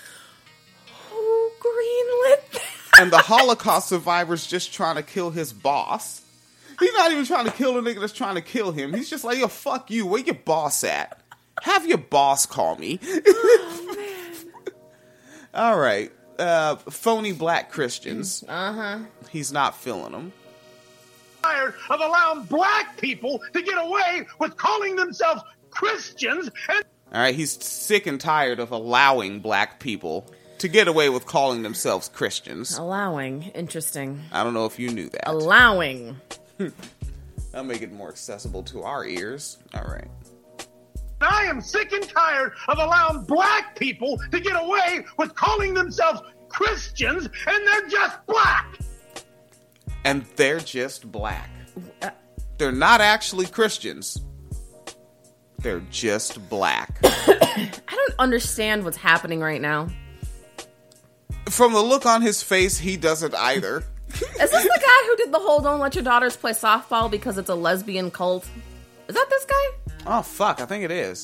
Who greenlit that? And the Holocaust survivor's just trying to kill his boss. He's not even trying to kill the nigga that's trying to kill him. He's just like, yo, fuck you. Where your boss at? Have your boss call me. Oh, man. All right. Phony black Christians. Uh-huh. He's not feeling them. Tired of allowing black people to get away with calling themselves Christians. And All right. He's sick and tired of allowing black people to get away with calling themselves Christians. Allowing. Interesting. I don't know if you knew that. Allowing. That'll make it more accessible to our ears. All right. I am sick and tired of allowing black people to get away with calling themselves Christians, and they're just black. And they're just black. They're not actually Christians. They're just black. I don't understand what's happening right now. From the look on his face, he doesn't either. Is this the guy who did the whole "Don't let your daughters play softball because it's a lesbian cult"? Is that this guy? Oh fuck, I think it is.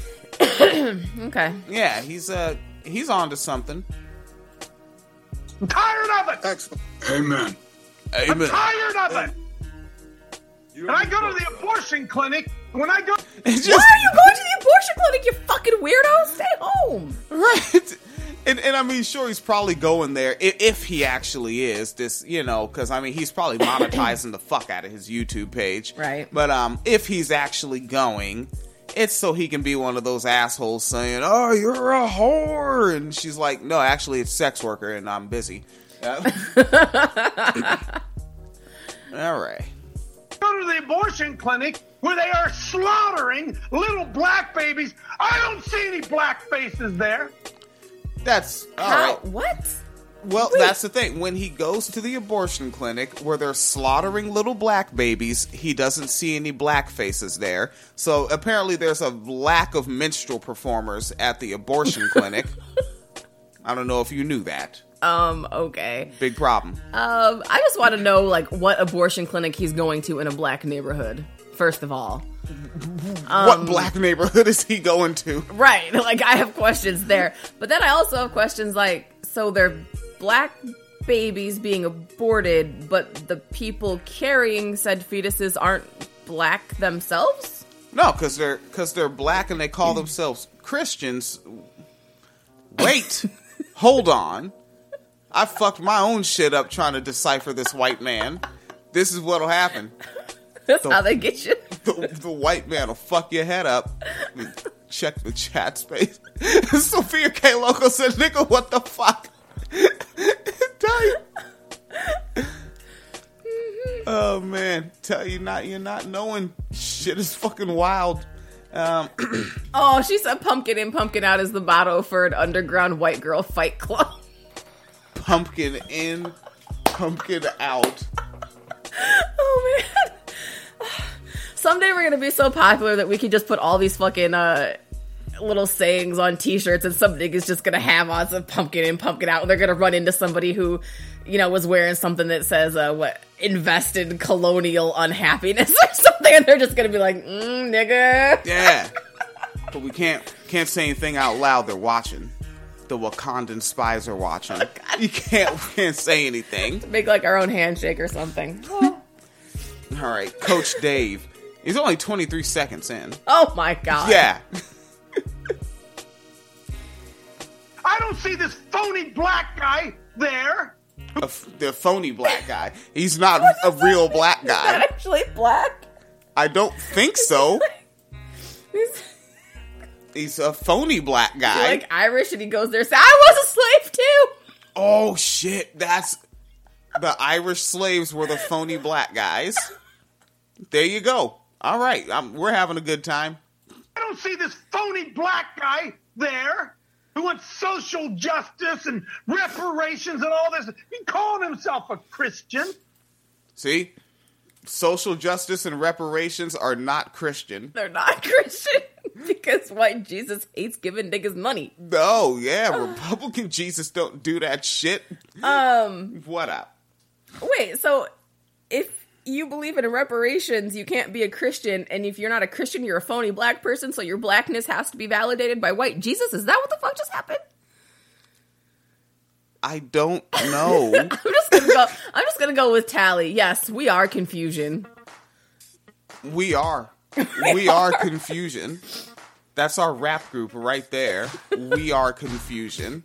Okay. Yeah, he's on to something. I'm tired of it. Excellent. Amen. I'm tired of it. And I go to the abortion clinic. When I go, It's Why are you going to the abortion clinic, you fucking weirdo? Stay home. right. And I mean, sure, he's probably going there if he actually is this, because I mean, he's probably monetizing the fuck out of his YouTube page, Right. But if he's actually going, it's so he can be one of those assholes saying, "Oh, you're a whore," and she's like, "No, actually, it's sex worker, and I'm busy." All right. Go to the abortion clinic where they are slaughtering little black babies. I don't see any black faces there. That's all How? right. What? Well, Wait. that's the thing. When he goes to the abortion clinic where they're slaughtering little black babies, he doesn't see any black faces there. So apparently there's a lack of minstrel performers at the abortion clinic. I don't know if you knew that. Okay. Big problem. I just want to know, like, what abortion clinic he's going to in a black neighborhood, first of all. What black neighborhood is he going to? Right. Like, I have questions there. But then I also have questions like, so they're black babies being aborted, but the people carrying said fetuses aren't black themselves? No, because they're black and they call themselves Christians. Wait. Hold on. I fucked my own shit up trying to decipher this white man. This is what'll happen. That's how they get you. The white man will fuck your head up. Check the chat space. Sophia K. Loco said, nigga, what the fuck? Tell you. Oh, man. Tell you you're not knowing. Shit is fucking wild. Oh, she said pumpkin in, pumpkin out is the motto for an underground white girl fight club. Pumpkin in, pumpkin out. Oh, man. Someday we're going to be so popular that we can just put all these fucking little sayings on t-shirts and some nigga's just going to have on some pumpkin in, pumpkin out. And they're going to run into somebody who, you know, was wearing something that says, invest in colonial unhappiness or something. And they're just going to be like, nigga. Yeah. But we can't say anything out loud. They're watching. The Wakandan spies are watching. Oh, You can't say anything. Make like our own handshake or something. All right, Coach Dave. He's only 23 seconds in. Oh my God. Yeah. I don't see this phony black guy there. The phony black guy. He's not a real black Is that guy. actually black? I don't think so. He's He's a phony black guy. like Irish and he goes there and says, I was a slave too. Oh shit, that's the Irish slaves were the phony black guys. There you go. All right, we're having a good time. I don't see this phony black guy there who wants social justice and reparations and all this. He calling himself a Christian. See? Social justice and reparations are not Christian. They're not Christian because white Jesus hates giving niggas money. No, yeah, Republican Jesus don't do that shit. What up? Wait, so if you believe in reparations, you can't be a Christian, and if you're not a Christian, you're a phony black person, so your blackness has to be validated by white Jesus? Is that what the fuck just happened? I don't know. I'm just gonna go with Tally. Yes, we are confusion. We are. We are confusion. That's our rap group right there. We are confusion.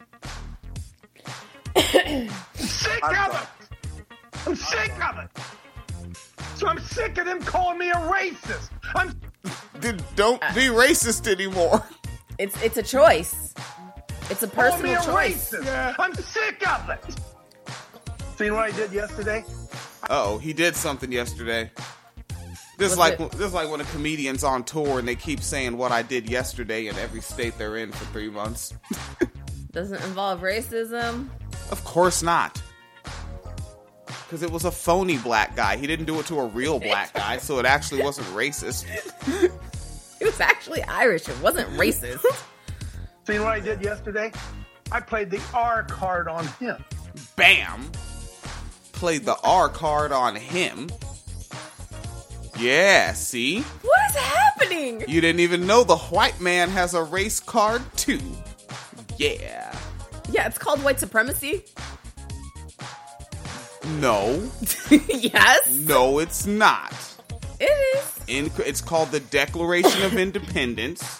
Sick of it. I'm sick of it. So I'm sick of them calling me a racist. Don't be racist anymore. It's a choice. It's a Calling me personal a choice. racist. Yeah. I'm sick of it. Seen what I did yesterday? Uh-oh, he did something yesterday. This is like when a comedian's on tour and they keep saying what I did yesterday in every state they're in for 3 months. Doesn't involve racism. Of course not. Because it was a phony black guy. He didn't do it to a real black guy, so it actually wasn't racist. It was actually Irish. It wasn't racist. Seen what I did yesterday? I played the R card on him. Bam! Played the R card on him. Yeah, see? What is happening? You didn't even know the white man has a race card too. Yeah. Yeah, it's called white supremacy. No. Yes. No, it's not. It is. It's called the Declaration of Independence.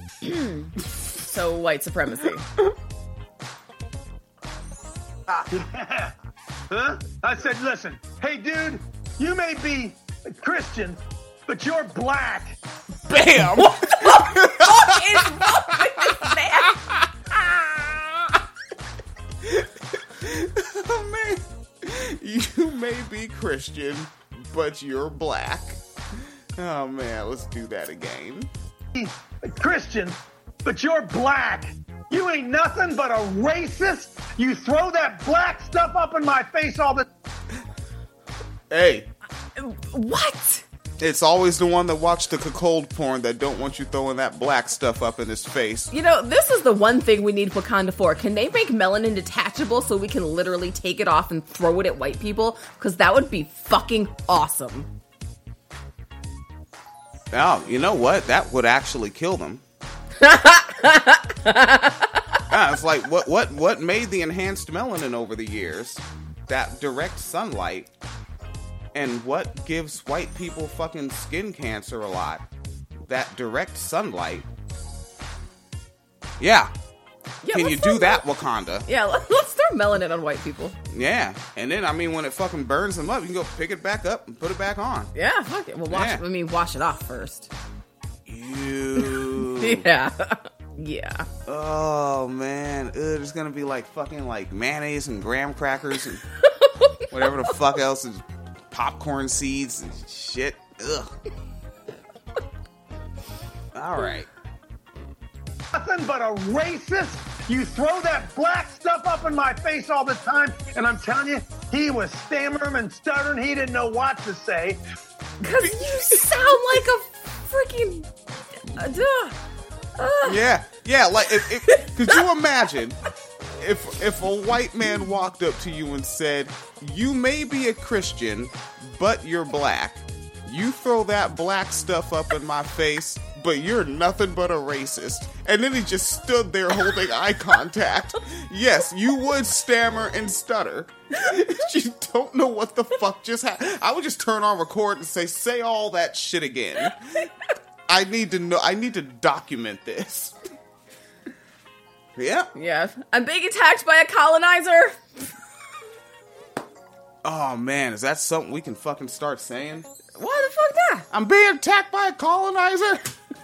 So white supremacy. Huh? I said, listen, hey dude, you may be a Christian, but you're black. Bam! What is wrong with this man? Oh, man. be Christian, but you're black. Oh man, let's do that again. Christian, but you're black. You ain't nothing but a racist. You throw that black stuff up in my face all the... Hey. What? It's always the one that watched the cuckold porn that don't want you throwing that black stuff up in his face. You know, this is the one thing we need Wakanda for. Can they make melanin detachable so we can literally take it off and throw it at white people? Because that would be fucking awesome. Oh, you know what? That would actually kill them. It's like, what made the enhanced melanin over the years? That direct sunlight. And what gives white people fucking skin cancer a lot? That direct sunlight. Yeah. Can you do that, Wakanda? Yeah, let's throw melanin on white people. Yeah. And then, I mean, when it fucking burns them up, you can go pick it back up and put it back on. Yeah, fuck it. Well, wash it off first. Ew. Yeah. Yeah. Oh, man. There's gonna be, like, fucking, like, mayonnaise and graham crackers and whatever the fuck else is... popcorn seeds and shit. Ugh. All right. Nothing but a racist. You throw that black stuff up in my face all the time, and I'm telling you, he was stammering and stuttering. He didn't know what to say. Because you sound like a freaking... Yeah. Like, could you imagine if a white man walked up to you and said, "You may be a Christian, but you're black. You throw that black stuff up in my face, but you're nothing but a racist." And then he just stood there holding eye contact. Yes, you would stammer and stutter. You don't know what the fuck just happened. I would just turn on record and say all that shit again. I need to know. I need to document this. Yeah. Yeah. I'm being attacked by a colonizer. Oh, man. Is that something we can fucking start saying? Why the fuck that? I'm being attacked by a colonizer.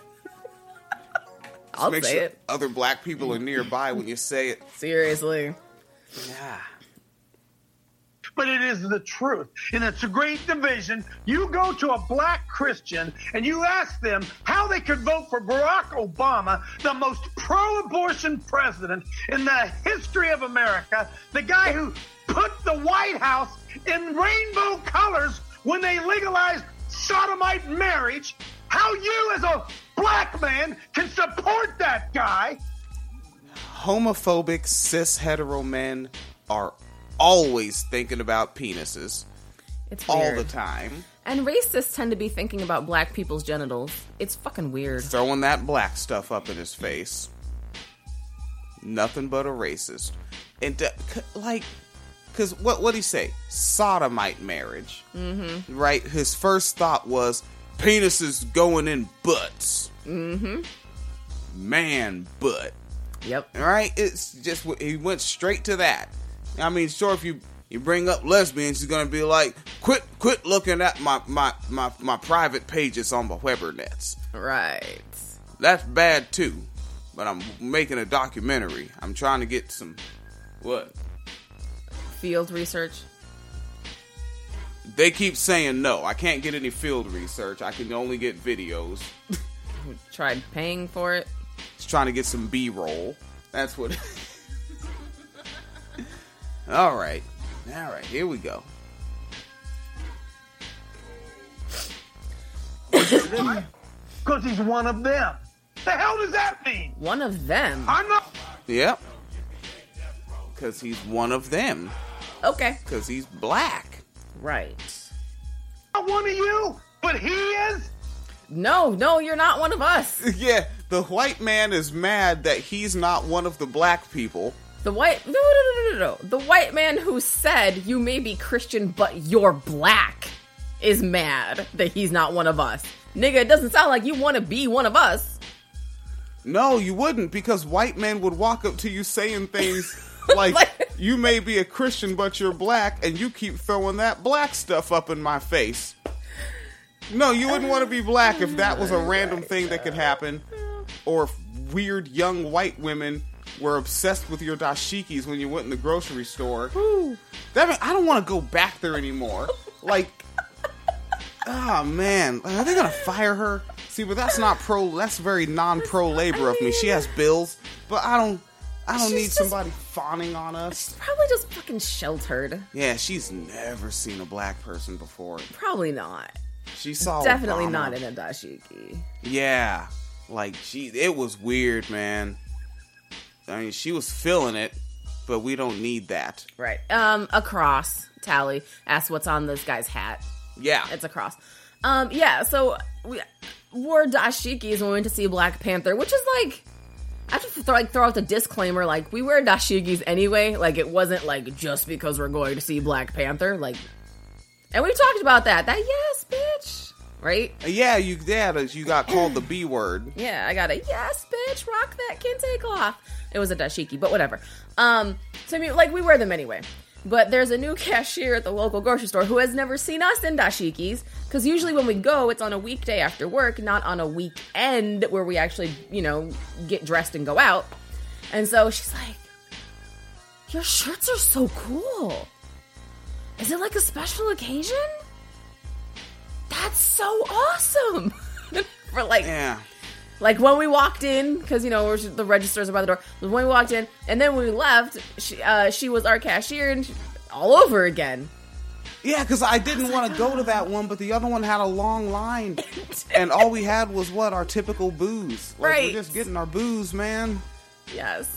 I'll make say sure it. Other black people are nearby when you say it. Seriously. Yeah. But it is the truth. And it's a great division. You go to a black Christian and you ask them how they could vote for Barack Obama, the most pro-abortion president in the history of America, the guy who put the White House in rainbow colors when they legalized sodomite marriage. How you as a black man can support that guy. Homophobic cis hetero men are always thinking about penises. It's weird. All the time. And racists tend to be thinking about black people's genitals. It's fucking weird. Throwing that black stuff up in his face. Nothing but a racist. And because what'd he say? Sodomite marriage. Mm-hmm. Right? His first thought was penises going in butts. Mm-hmm. Man butt. Yep. All right? It's just, he went straight to that. I mean, sure, if you bring up lesbians, he's gonna be like, quit looking at my private pages on the Webernets. Right. That's bad too. But I'm making a documentary. I'm trying to get some what? Field research. They keep saying no. I can't get any field research. I can only get videos. Tried paying for it. Just trying to get some B-roll. That's what. All right, here we go. Because he's one of them. The hell does that mean? One of them? I'm not... Yep. Because he's one of them. Okay. Because he's black. Right. Not one of you, but he is? No, you're not one of us. Yeah, the white man is mad that he's not one of the black people. No. The white man who said you may be Christian, but you're black is mad that he's not one of us. Nigga, it doesn't sound like you want to be one of us. No, you wouldn't, because white men would walk up to you saying things like, you may be a Christian, but you're black, and you keep throwing that black stuff up in my face. No, you wouldn't want to be black if that was a random thing that could happen. Or if weird young white women were obsessed with your dashikis when you went in the grocery store. That means I don't want to go back there anymore. Like, oh man, are they gonna fire her? See, but that's not that's very non-pro labor of me. She has bills, but I don't need somebody fawning on us. She's probably just fucking sheltered. Yeah, she's never seen a black person before. Probably not. She saw Definitely Obama. not in a dashiki. Yeah, like it was weird, man. I mean, she was feeling it, but we don't need that. Right. A cross. Tally asked what's on this guy's hat. Yeah. It's a cross. Yeah, so we wore dashikis when we went to see Black Panther, which is like, I have to throw out the disclaimer, like, we wear dashikis anyway. Like, it wasn't like just because we're going to see Black Panther. Like, and we talked about that. That yes, bitch. Right? Yeah, you got called the B word. Yeah, I got a yes, bitch, rock that kente cloth. It was a dashiki, but whatever. So I mean, like, we wear them anyway. But there's a new cashier at the local grocery store who has never seen us in dashikis, because usually when we go, it's on a weekday after work, not on a weekend where we actually, get dressed and go out. And so she's like, your shirts are so cool. Is it like a special occasion? That's so awesome. For like, yeah. Like when we walked in, because the registers are by the door. When we walked in, and then when we left, she was our cashier, and all over again. Yeah, because I didn't want to go to that one, but the other one had a long line, and all we had was our typical booze. Like, right. We're just getting our booze, man. Yes.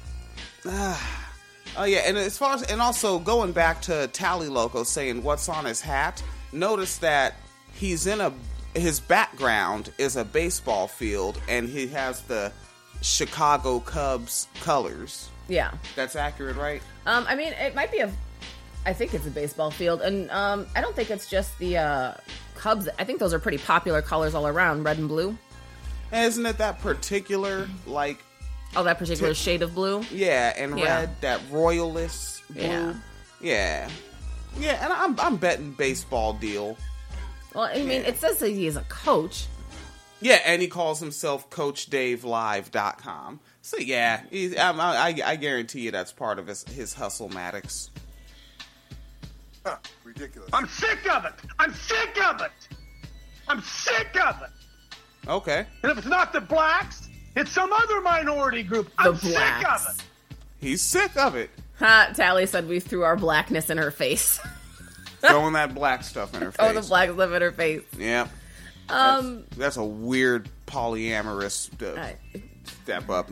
Oh yeah, and also going back to Tally Loco saying what's on his hat. Notice that he's his background is a baseball field, and he has the Chicago Cubs colors. Yeah. That's accurate, right? I mean, it might be I think it's a baseball field, and I don't think it's just the Cubs. I think those are pretty popular colors all around, red and blue. And isn't it that particular, like... Oh, that particular shade of blue? Yeah, and red, that royalist blue. Yeah. Yeah, and I'm betting baseball deal. Well, I mean, it says that he is a coach. Yeah, and he calls himself CoachDaveLive.com. So yeah, I guarantee you that's part of his hustle-matics. Huh, ridiculous. I'm sick of it. I'm sick of it. I'm sick of it. Okay. And if it's not the blacks, it's some other minority group. I'm sick of it. He's sick of it. Tally said we threw our blackness in her face. Throwing that black stuff in her face. Oh, the black stuff in her face. Yeah. That's a weird polyamorous step up.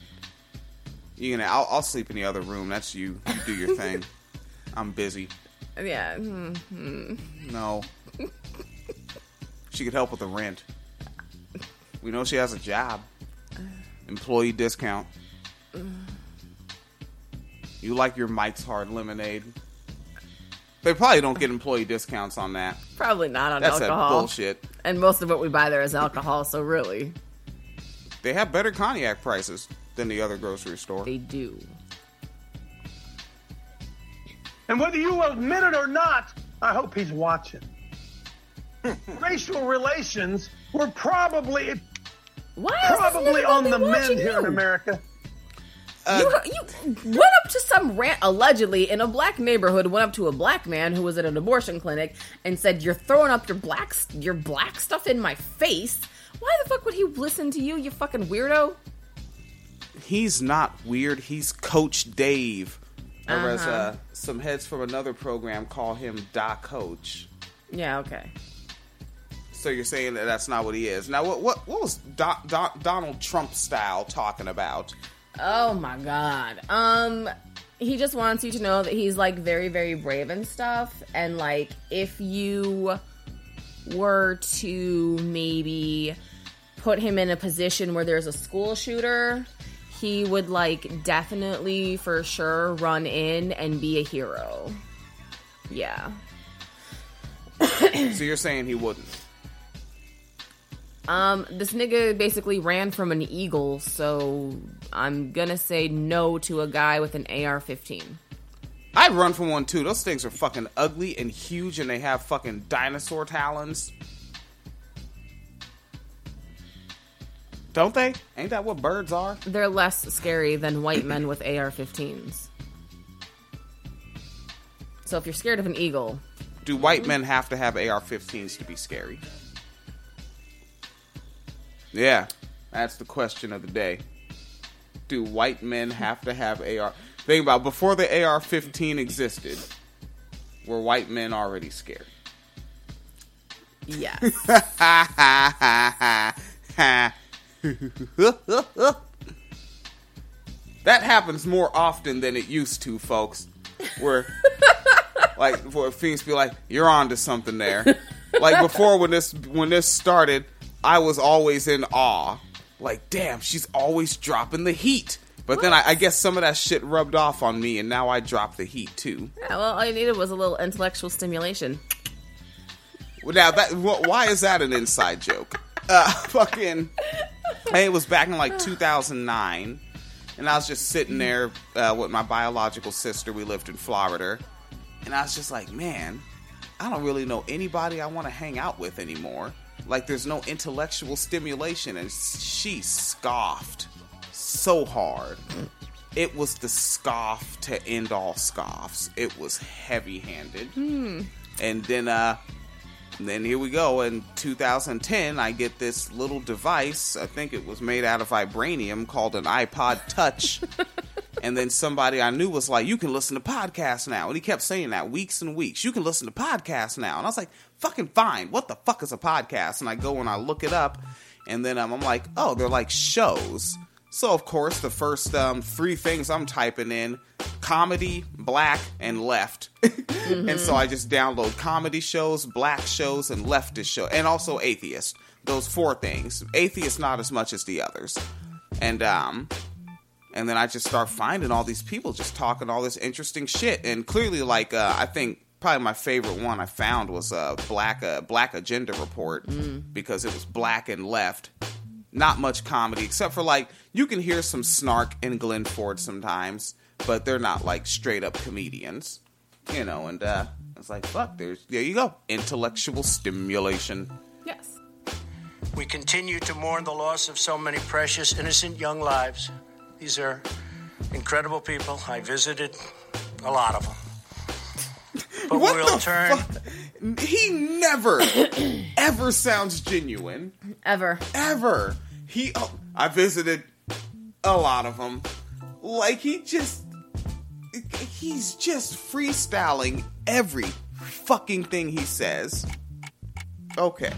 I'll sleep in the other room. That's you. You do your thing. I'm busy. Yeah. No. She could help with the rent. We know she has a job. Employee discount. You like your Mike's Hard Lemonade. They probably don't get employee discounts on that. Probably not on That's alcohol. That's bullshit. And most of what we buy there is alcohol, so really. They have better cognac prices than the other grocery store. They do. And whether you admit it or not, I hope he's watching. Racial relations were probably on the mend here in America. You went up to some allegedly in a black neighborhood, went up to a black man who was at an abortion clinic and said, "You're throwing up your black stuff in my face." Why the fuck would he listen to you, you fucking weirdo? He's not weird. He's Coach Dave. Or as some heads from another program call him Doc Coach. Yeah, okay. So you're saying that that's not what he is. Now, what was Donald Trump style talking about? Oh my god. He just wants you to know that he's like very, very brave and stuff. And like, if you were to maybe put him in a position where there's a school shooter, he would like definitely for sure run in and be a hero. Yeah. So you're saying he wouldn't? This nigga basically ran from an eagle, so I'm gonna say no to a guy with an AR-15. I'd run from one too. Those things are fucking ugly and huge, and they have fucking dinosaur talons. Don't they? Ain't that what birds are? They're less scary than white men with AR-15s. So if you're scared of an eagle... Do white men have to have AR-15s to be scary? Yeah, that's the question of the day. Do white men have to have AR? Think about, before the AR-15 existed, were white men already scared? Yes. That happens more often than it used to, folks. Where, like, for things be like, you're on to something there. Like, before, when this started, I was always in awe. Like, damn, she's always dropping the heat. But then I guess some of that shit rubbed off on me, and now I drop the heat, too. Yeah, well, all you needed was a little intellectual stimulation. Now, why is that an inside joke? Fucking... Hey, it was back in, like, 2009, and I was just sitting there with my biological sister. We lived in Florida, and I was just like, man, I don't really know anybody I want to hang out with anymore. Like, there's no intellectual stimulation, and she scoffed so hard. It was the scoff to end all scoffs. It was heavy-handed. And then here we go. In 2010, I get this little device. I think it was made out of vibranium called an iPod Touch. And then somebody I knew was like, you can listen to podcasts now. And he kept saying that weeks and weeks. You can listen to podcasts now. And I was like, fucking fine. What the fuck is a podcast? And I go and I look it up. And then I'm like, oh, they're like shows. So, of course, the first 3 things I'm typing in, comedy, black, and left. And so I just download comedy shows, black shows, and leftist shows. And also atheist. Those 4 things. Atheist not as much as the others. And then I just start finding all these people just talking all this interesting shit. And clearly, like, I think probably my favorite one I found was Black Agenda Report. Because it was black and left. Not much comedy, except for, like, you can hear some snark in Glenn Ford sometimes, but they're not, like, straight-up comedians. You know, and it's like, fuck, there you go. Intellectual stimulation. Yes. We continue to mourn the loss of so many precious, innocent young lives. These are incredible people. I visited a lot of them. But What we'll the turn... fuck? He never, ever sounds genuine. Ever. I visited a lot of them. Like, he's just freestyling every fucking thing he says. Okay.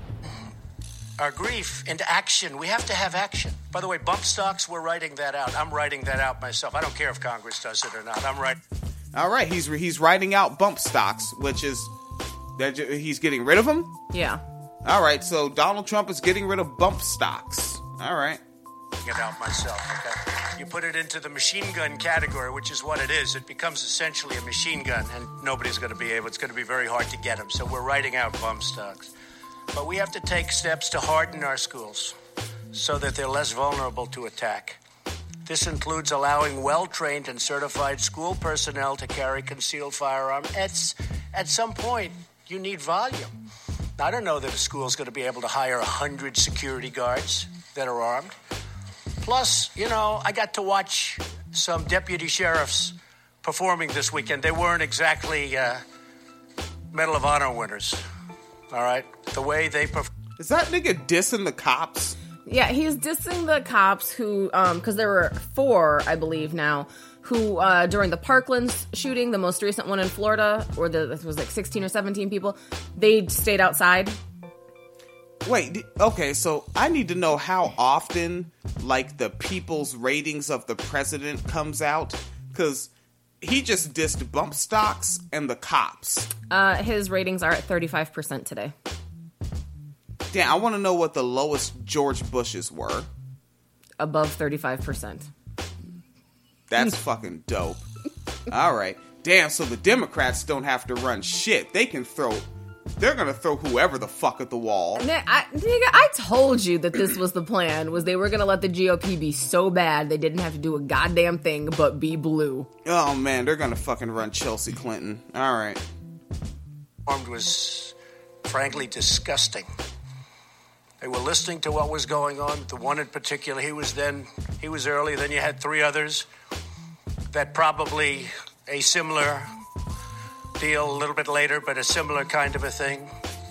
Our grief into action. We have to have action. By the way, bump stocks, we're writing that out. I'm writing that out myself. I don't care if Congress does it or not. I'm writing... All right, he's writing out bump stocks, which is that he's getting rid of them? Yeah. All right, so Donald Trump is getting rid of bump stocks. All right. It out myself, okay? You put it into the machine gun category, which is what it is. It becomes essentially a machine gun, and nobody's going to be able. It's going to be very hard to get them. So we're writing out bump stocks. But we have to take steps to harden our schools so that they're less vulnerable to attack. This includes allowing well-trained and certified school personnel to carry concealed firearms. At some point, you need volume. I don't know that a school is going to be able to hire 100 security guards that are armed. Plus, you know, I got to watch some deputy sheriffs performing this weekend. They weren't exactly Medal of Honor winners, all right? The way they perform. Is that nigga dissing the cops? Yeah, he's dissing the cops who, because there were 4, I believe now, who, during the Parkland shooting, the most recent one in Florida, or it was like 16 or 17 people, they stayed outside. Wait, okay, so I need to know how often, like, the people's ratings of the president comes out, because he just dissed bump stocks and the cops. His ratings are at 35% today. Damn, I want to know what the lowest George Bush's were. Above 35%. That's fucking dope. All right. Damn, so the Democrats don't have to run shit. They're going to throw whoever the fuck at the wall. I told you that this was the plan, was they were going to let the GOP be so bad they didn't have to do a goddamn thing but be blue. Oh, man, they're going to fucking run Chelsea Clinton. All right. Was frankly disgusting. They were listening to what was going on. The one in particular, he was early. Then you had 3 others that probably a similar deal a little bit later, but a similar kind of a thing.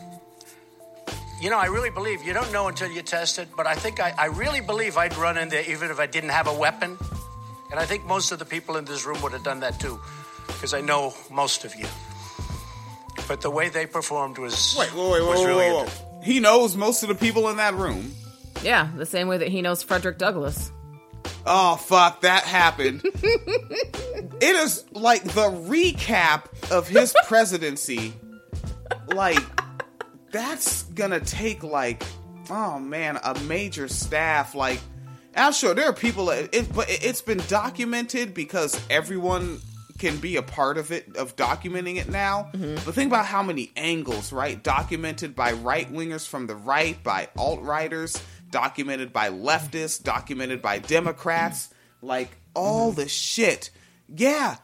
You know, I really believe, you don't know until you test it, but I really believe I'd run in there even if I didn't have a weapon. And I think most of the people in this room would have done that too, because I know most of you. But the way they performed was really wait. He knows most of the people in that room. Yeah, the same way that he knows Frederick Douglass. Oh, fuck, that happened. It is like the recap of his presidency. Like, that's gonna take, like, oh man, a major staff. Like, I'm sure there are people, but it's been documented because everyone can be a part of it, of documenting it now. Mm-hmm. But think about how many angles, right? Documented by right-wingers from the right, by alt-righters, documented by leftists, documented by Democrats, like all the shit. Yeah,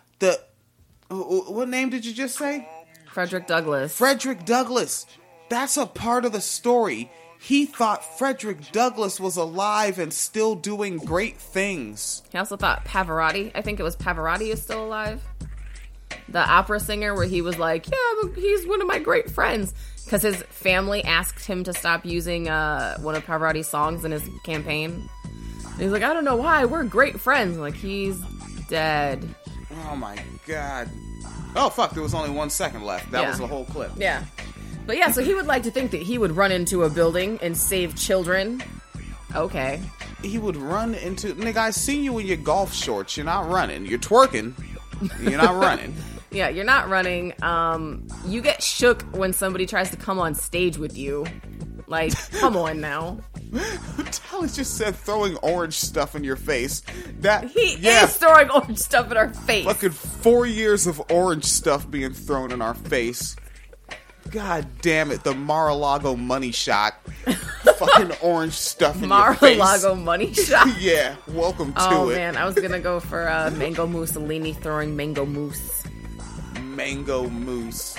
what name did you just say? Frederick Douglass. Frederick Douglass. That's a part of the story. He thought Frederick Douglass was alive and still doing great things. He also thought Pavarotti, I think it was Pavarotti, is still alive. The opera singer where he was like, yeah, he's one of my great friends. Because his family asked him to stop using one of Pavarotti's songs in his campaign. And he's like, I don't know why, we're great friends. Like, he's dead. Oh my god. Oh fuck, there was only 1 second left. That was the whole clip. Yeah. But yeah, so he would like to think that he would run into a building and save children. Okay. He would run into... Nigga, I seen you in your golf shorts. You're not running. You're twerking. You're not running. Yeah, you're not running. You get shook when somebody tries to come on stage with you. Like, come on now. Tyler just said throwing orange stuff in your face. He is throwing orange stuff in our face. Fucking 4 years of orange stuff being thrown in our face. God damn it, the Mar-a-Lago money shot. Fucking orange stuff in your face. Mar-a-Lago money shot? Yeah, welcome to it. Oh man, I was gonna go for Mango Mussolini throwing mango mousse. Mango mousse.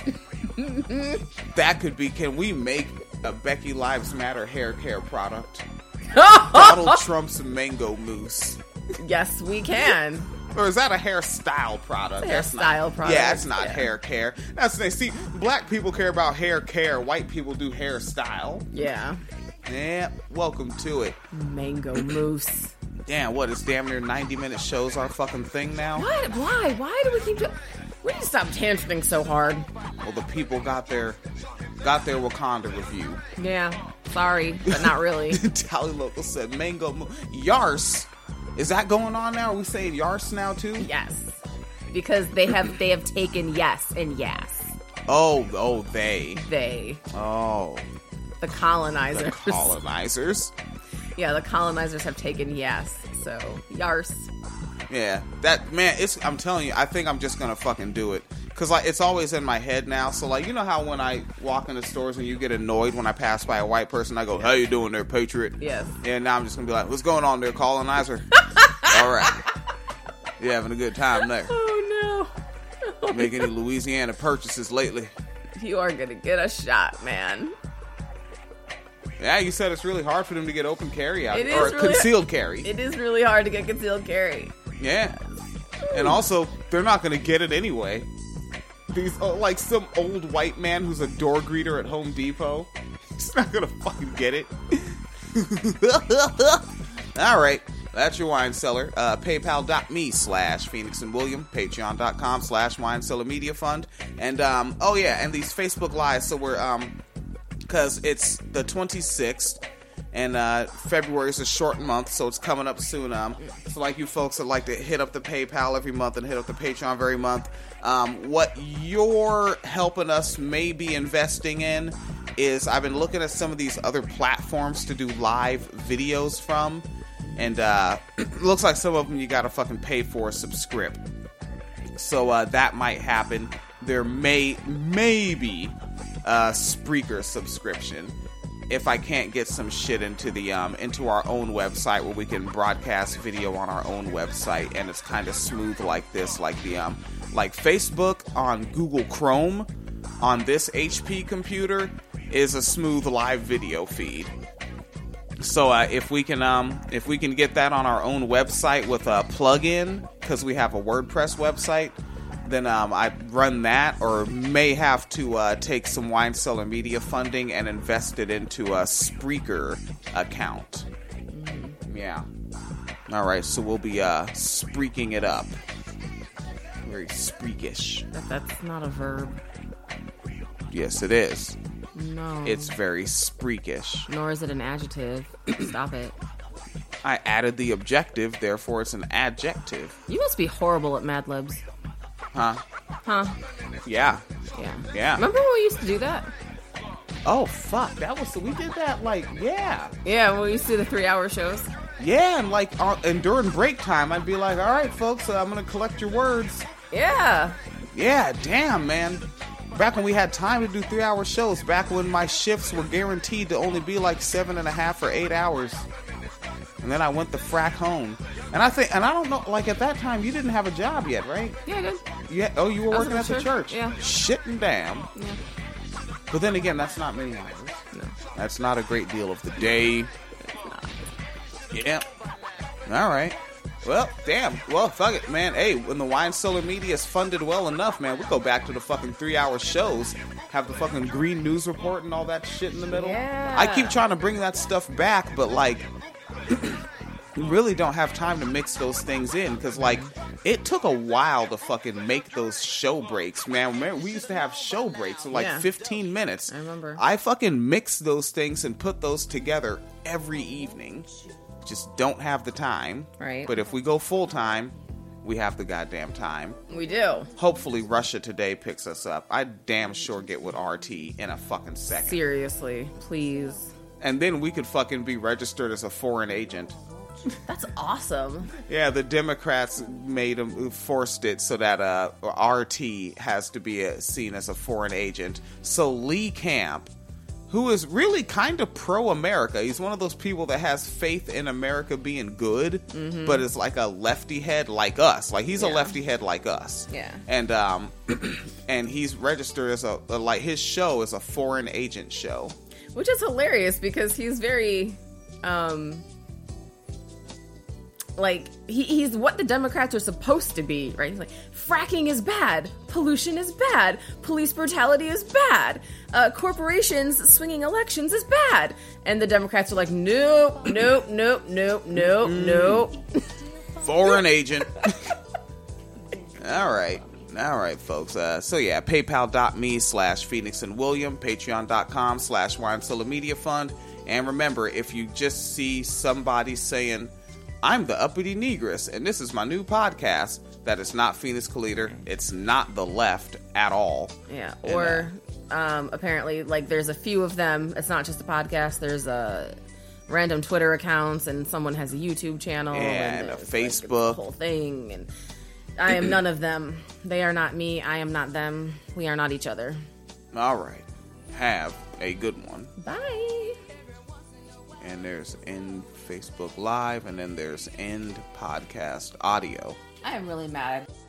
That could be, can we make a Becky Lives Matter hair care product? Donald Trump's mango mousse. Yes, we can. Or is that a hairstyle product? Hairstyle product. Yeah, it's not hair care. That's they see. Black people care about hair care. White people do hairstyle. Yeah. Yeah. Welcome to it. Mango mousse. Damn, what is damn near 90-minute shows our fucking thing now? What? Why? Why do we keep doing? We need to stop tantruming so hard. Well, the people got their Wakanda review. Yeah. Sorry, but not really. Tally Local said mango mousse. Yars. Is that going on now? Are we saying Yars now too? Yes, because they have taken yes and yes. Oh, they. Oh, the colonizers. The colonizers. Yeah, the colonizers have taken yes. So Yars. Yeah, that man. I'm telling you, I think I'm just gonna fucking do it. Cause like it's always in my head now. So like, you know how when I walk into stores and you get annoyed when I pass by a white person, I go, "How you doing there, patriot?" Yes. And now I'm just gonna be like, "What's going on there, colonizer?" All right, you having a good time there? Oh no! Make any Louisiana purchases lately? You are gonna get a shot, man. Yeah, you said it's really hard for them to get open carry out, or really concealed carry. It is really hard to get concealed carry. Yeah, and also they're not gonna get it anyway. These like some old white man who's a door greeter at Home Depot. He's not gonna fucking get it. Alright, that's your wine cellar. PayPal.me/Phoenix and William. Patreon.com/Wine Cellar Media Fund. And and these Facebook Lives. So we're because it's the 26th. And February is a short month, so it's coming up soon. So like you folks that like to hit up the PayPal every month and hit up the Patreon every month, what you're helping us maybe investing in is I've been looking at some of these other platforms to do live videos from, and it looks like some of them you gotta fucking pay for a subscript. So that might happen. There may be a Spreaker subscription. If I can't get some shit into the into our own website where we can broadcast video on our own website and it's kind of smooth like this, like the like Facebook on Google Chrome on this HP computer is a smooth live video feed. So if we can get that on our own website with a plug-in, because we have a WordPress website, then I'd run that, or may have to take some Wine Cellar Media funding and invest it into a Spreaker account. Yeah. All right, so we'll be spreaking it up. Very spreakish. That's not a verb. Yes, it is. No. It's very spreakish. Nor is it an adjective. Stop it. I added the objective, therefore it's an adjective. You must be horrible at Mad Libs. Huh? Yeah. Yeah. Remember when we used to do that? Oh, fuck. We did that, Yeah, when we used to do the 3-hour shows. Yeah, and during break time, I'd be like, all right, folks, I'm going to collect your words. Yeah. Yeah, damn, man. Back when we had time to do 3-hour shows, back when my shifts were guaranteed to only be 7.5 or 8 hours. And then I went the frack home. And I don't know, at that time, you didn't have a job yet, right? Yeah, I did. Yeah. Oh, you were working at the church? Yeah. Shitting damn. Yeah. But then again, that's not many hours. No. That's not a great deal of the day. Yeah. All right. Well, damn. Well, fuck it, man. Hey, when the Wine Cellar Media is funded well enough, man, we'll go back to the fucking 3-hour shows, have the fucking green news report and all that shit in the middle. Yeah. I keep trying to bring that stuff back, but, we really don't have time to mix those things in, because, it took a while to fucking make those show breaks, man. Remember, we used to have show breaks of, 15 minutes. I remember. I fucking mixed those things and put those together every evening. Just don't have the time. Right. But if we go full time, we have the goddamn time. We do. Hopefully Russia Today picks us up. I damn sure get with RT in a fucking second. Seriously, please. And then we could fucking be registered as a foreign agent. That's awesome. Yeah, the Democrats forced it so that RT has to be seen as a foreign agent. So Lee Camp, who is really kind of pro-America, he's one of those people that has faith in America being good, but is like a lefty head like us. He's a lefty head like us. Yeah. And and he's registered as his show is a foreign agent show. Which is hilarious because he's very he's what the Democrats are supposed to be, right? He's like, fracking is bad, pollution is bad, police brutality is bad, corporations swinging elections is bad, and the Democrats are like, nope. Foreign agent. All right, folks. So yeah, PayPal.me/Phoenix and William, Patreon.com/Wine Cellar Media Fund, and remember, if you just see somebody saying, I'm the Uppity Negress, and this is my new podcast, that is not Phoenix Calida. It's not the left at all. Yeah, or apparently, there's a few of them. It's not just a podcast. There's random Twitter accounts, and someone has a YouTube channel. And a Facebook. The whole thing, and I am none of them. They are not me. I am not them. We are not each other. All right. Have a good one. Bye. And there's End Facebook Live, and then there's End Podcast Audio. I am really mad.